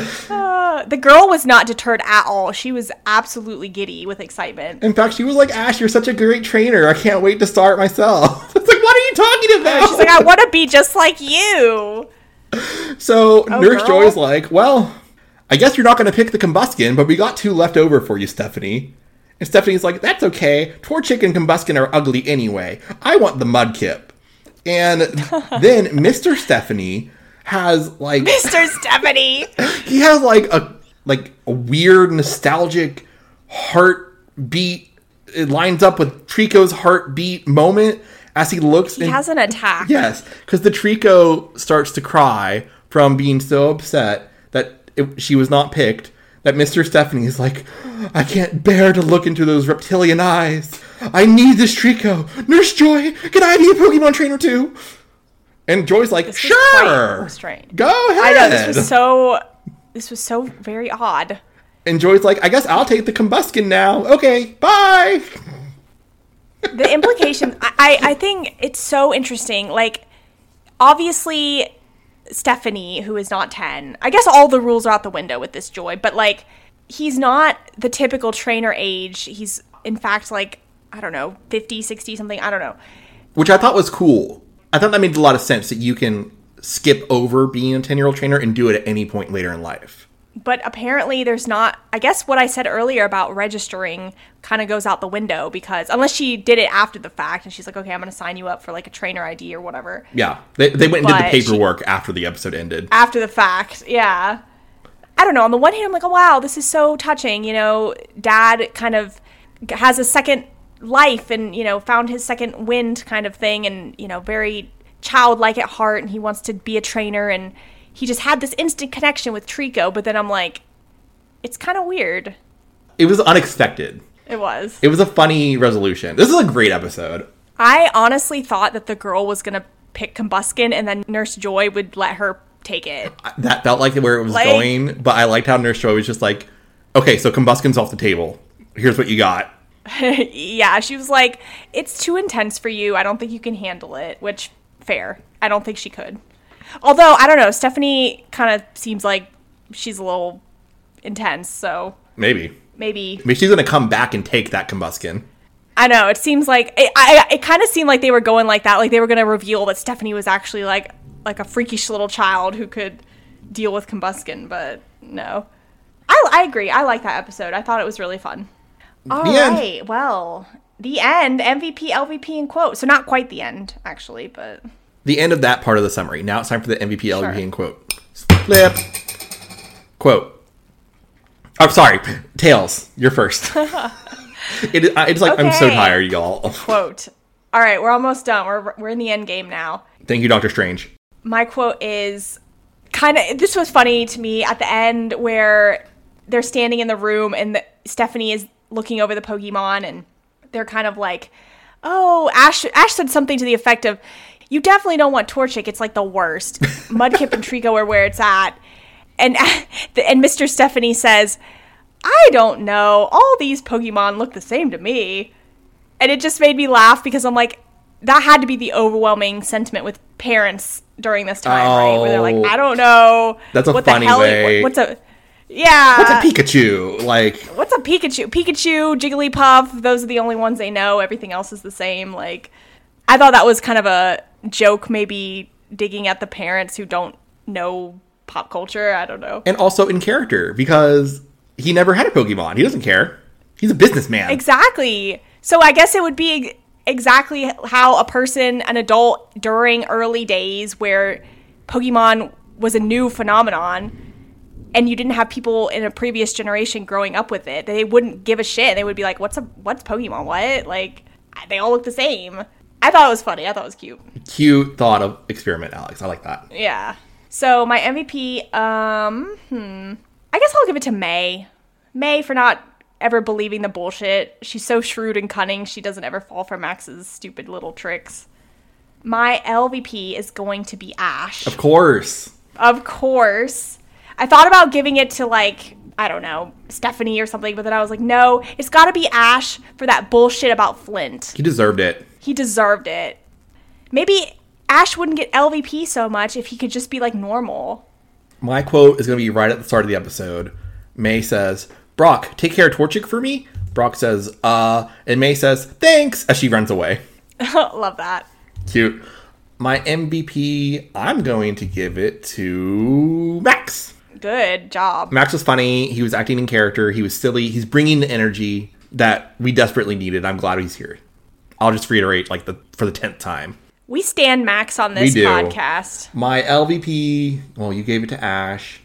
Uh, the girl was not deterred at all. She was absolutely giddy with excitement. In fact, she was like, Ash, you're such a great trainer. I can't wait to start myself. It's like, what are you talking about? She's like, I want to be just like you. So Oh, Nurse girl. Joy's like, well, I guess you're not going to pick the Combusken, but we got two left over for you, Stephanie. And Stephanie's like, that's okay. Torchic and Combusken are ugly anyway. I want the Mudkip. And then Mister Stephanie has like... Mister Stephanie. He has like a like a weird nostalgic heartbeat. It lines up with Trico's heartbeat moment as he looks. He in- has an attack. Yes, because the Trico starts to cry from being so upset that it, she was not picked. That Mister Stephanie is like, I can't bear to look into those reptilian eyes. I need this Trico. Nurse Joy, can I be a Pokemon trainer too? And Joy's like, This was quite sure, strange. go ahead. I know, this was so, this was so very odd. And Joy's like, I guess I'll take the combustion now. Okay, bye. The implications, I, I think it's so interesting. Like, obviously, Stephanie, who is not ten, I guess all the rules are out the window with this Joy, but, like, he's not the typical trainer age. He's, in fact, like, I don't know, fifty, sixty, something. I don't know. Which I thought was cool. I thought that made a lot of sense that you can skip over being a ten-year-old trainer and do it at any point later in life. But apparently there's not, I guess what I said earlier about registering kind of goes out the window because unless she did it after the fact and she's like, okay, I'm going to sign you up for like a trainer I D or whatever. Yeah. They, they went and But did the paperwork she, after the episode ended. After the fact. Yeah. I don't know. On the one hand, I'm like, oh, wow, this is so touching. You know, dad kind of has a second life and, you know, found his second wind kind of thing and, you know, very childlike at heart and he wants to be a trainer and he just had this instant connection with Trico, but then I'm like, it's kind of weird. It was unexpected. It was. It was a funny resolution. This is a great episode. I honestly thought that the girl was going to pick Combuskin and then Nurse Joy would let her take it. That felt like where it was Like, going, but I liked how Nurse Joy was just like, okay, so Combuskin's off the table. Here's what you got. Yeah, she was like, it's too intense for you. I don't think you can handle it, which, fair. I don't think she could. Although, I don't know, Stephanie kind of seems like she's a little intense, so... Maybe. Maybe. Maybe she's going to come back and take that Combuskin. I know, it seems like... It, I, it kind of seemed like they were going like that, like they were going to reveal that Stephanie was actually like like a freakish little child who could deal with Combuskin, but no. I, I agree, I like that episode. I thought it was really fun. All The end. right, well, the end, M V P, L V P, and quote. So not quite the end, actually, but... The end of that part of the summary. Now it's time for the M V P, L V P, Sure. and quote. Flip. Quote. I'm sorry. Tails, you're first. it, is- it's like, I'm so Okay. tired, y'all. Quote. All right, we're almost done. We're we're in the end game now. Thank you, Doctor Strange. My quote is kind of, this was funny to me at the end where they're standing in the room and the, Stephanie is looking over the Pokemon and they're kind of like, oh, Ash, Ash said something to the effect of, you definitely don't want Torchic. It's like the worst. Mudkip and Trico are where it's at. And, and Mister Stephanie says, I don't know. All these Pokemon look the same to me. And it just made me laugh because I'm like, that had to be the overwhelming sentiment with parents during this time, right? Where they're like, Oh. I don't know. That's a what funny the hell, way. What, what's a, yeah. What's a Pikachu? Like, What's a Pikachu? Pikachu, Jigglypuff, those are the only ones they know. Everything else is the same. Like, I thought that was kind of a joke, maybe digging at the parents who don't know pop culture. I don't know. and also in character, because he never had a Pokemon. He doesn't care. He's a businessman. Exactly. So I guess it would be exactly how a person, an adult during early days where Pokemon was a new phenomenon and you didn't have people in a previous generation growing up with it, they wouldn't give a shit. They would be like, what's a what's Pokemon? What? Like, they all look the same. I thought it was funny. I thought it was cute. Cute thought of experiment, Alex. I like that. Yeah. So my M V P, um, hmm. I guess I'll give it to May. May for not ever believing the bullshit. She's so shrewd and cunning, she doesn't ever fall for Max's stupid little tricks. My L V P is going to be Ash. Of course. Of course. I thought about giving it to, like, I don't know, Stephanie or something, but then I was like, no, it's gotta be Ash for that bullshit about Flint. He deserved it. He deserved it. Maybe Ash wouldn't get L V P so much if he could just be, like, normal. My quote is going to be right at the start of the episode. May says, Brock, take care of Torchic for me? Brock says, uh, and May says, thanks, as she runs away. Love that. Cute. My M V P, I'm going to give it to Max. Good job. Max was funny. He was acting in character. He was silly. He's bringing the energy that we desperately needed. I'm glad he's here. I'll just reiterate, like, the for the tenth time. We stand Max on this We do. podcast. My L V P, well, you gave it to Ash.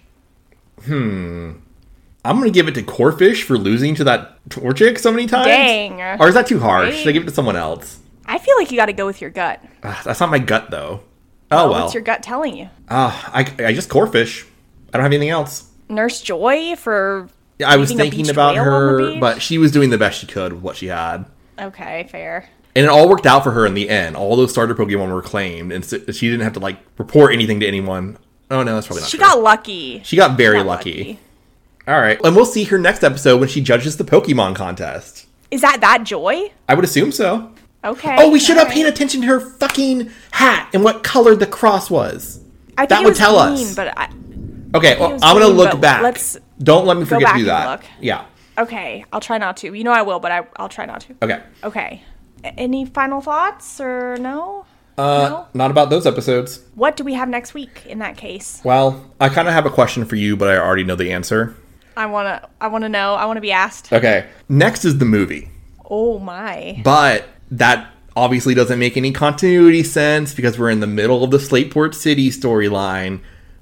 Hmm. I'm going to give it to Corfish for losing to that Torchic so many times. Dang. Or is that too harsh? Right? Should I give it to someone else? I feel like you got to go with your gut. Ugh, that's not my gut, though. Oh, well. What's your gut telling you? Uh, I, I just Corfish. I don't have anything else. Nurse Joy for I was leaving a thinking beach about whale on the her, beach? but she was doing the best she could with what she had. Okay, fair. And it all worked out for her in the end. All those starter Pokemon were claimed, and so she didn't have to like report anything to anyone. Oh no, that's probably not She true. got lucky. She got very Got lucky. lucky. All right. And we'll see her next episode when she judges the Pokemon contest. Is that that Joy? I would assume so. Okay. Oh, we should have all paid right. attention to her fucking hat and what color the cross was. I think that it would was tell green, us. But I, Okay, it well, was I'm going to green, look but back. let's Don't let me go forget back to do and that. look. Yeah. okay, I'll try not to. You know I will, but I, I'll try not to. Okay. Okay. A- Any final thoughts or no? Uh, no? Not about those episodes. What do we have next week in that case? Well, I kind of have a question for you, but I already know the answer. I want to I want to know. I want to be asked. Okay. Next is the movie. Oh my. But that obviously doesn't make any continuity sense because we're in the middle of the Slateport City storyline.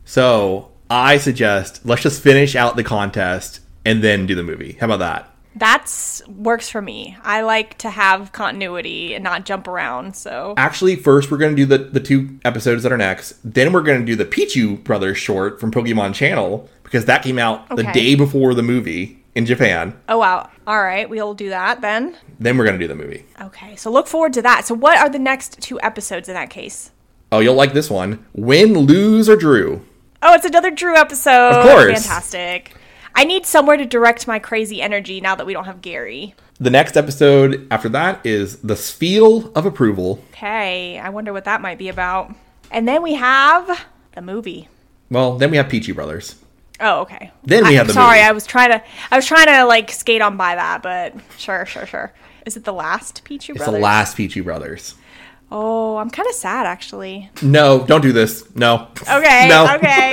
So I suggest let's just finish out the contest and then do the movie. How about that? That's works for me. I like to have continuity and not jump around. So Actually, first we're going to do the, the two episodes that are next. Then we're going to do the Pichu Brothers short from Pokemon Channel because that came out the Okay. day before the movie in Japan. oh wow. All right, we'll do that then. Then we're going to do the movie. Okay, so look forward to that. So what are the next two episodes in that case? Oh, you'll like this one. Win, lose, or drew. Oh, it's another Drew episode. Of course. Fantastic. I need somewhere to direct my crazy energy now that we don't have Gary. The next episode after that is the Spiel of Approval. Okay, I wonder what that might be about. And then we have the movie. Well, then we have Pichu Brothers. Oh, okay. Then we I, have the sorry, movie. I was trying to I was trying to like skate on by that, but sure, sure, sure. Is it the last Pichu It's Brothers? the last Pichu Brothers. Oh, I'm kind of sad actually. No, don't do this. No. Okay, No. okay.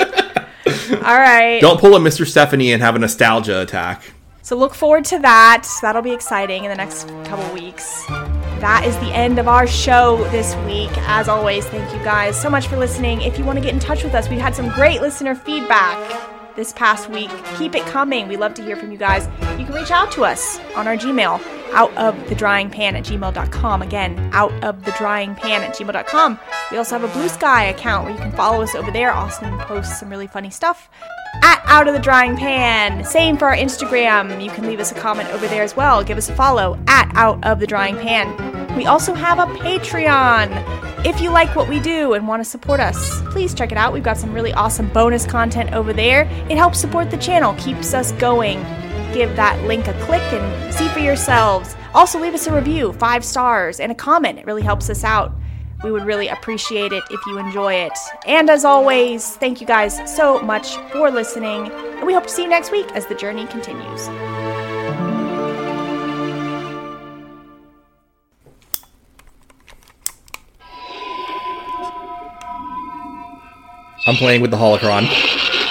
All right. Don't pull a Mister Stephanie and have a nostalgia attack. So look forward to that. That'll be exciting in the next couple weeks. That is the end of our show this week. As always, thank you guys so much for listening. If you want to get in touch with us, we've had some great listener feedback this past week. Keep it coming. We love to hear from you guys. You can reach out to us on our Gmail, out of the drying pan at gmail dot com. Again, out of the drying pan at gmail dot com. We also have a Blue Sky account where you can follow us over there. Austin posts some really funny stuff at Out of the Drying Pan. Same for our Instagram. You can leave us a comment over there as well. Give us a follow at Out of the Drying Pan. We also have a Patreon. If you like what we do and want to support us, please check it out. We've got some really awesome bonus content over there. It helps support the channel, keeps us going. Give that link a click and see for yourselves. Also, leave us a review, five stars, and a comment. It really helps us out. We would really appreciate it if you enjoy it. And as always, thank you guys so much for listening. And we hope to see you next week as the journey continues. I'm playing with the holocron.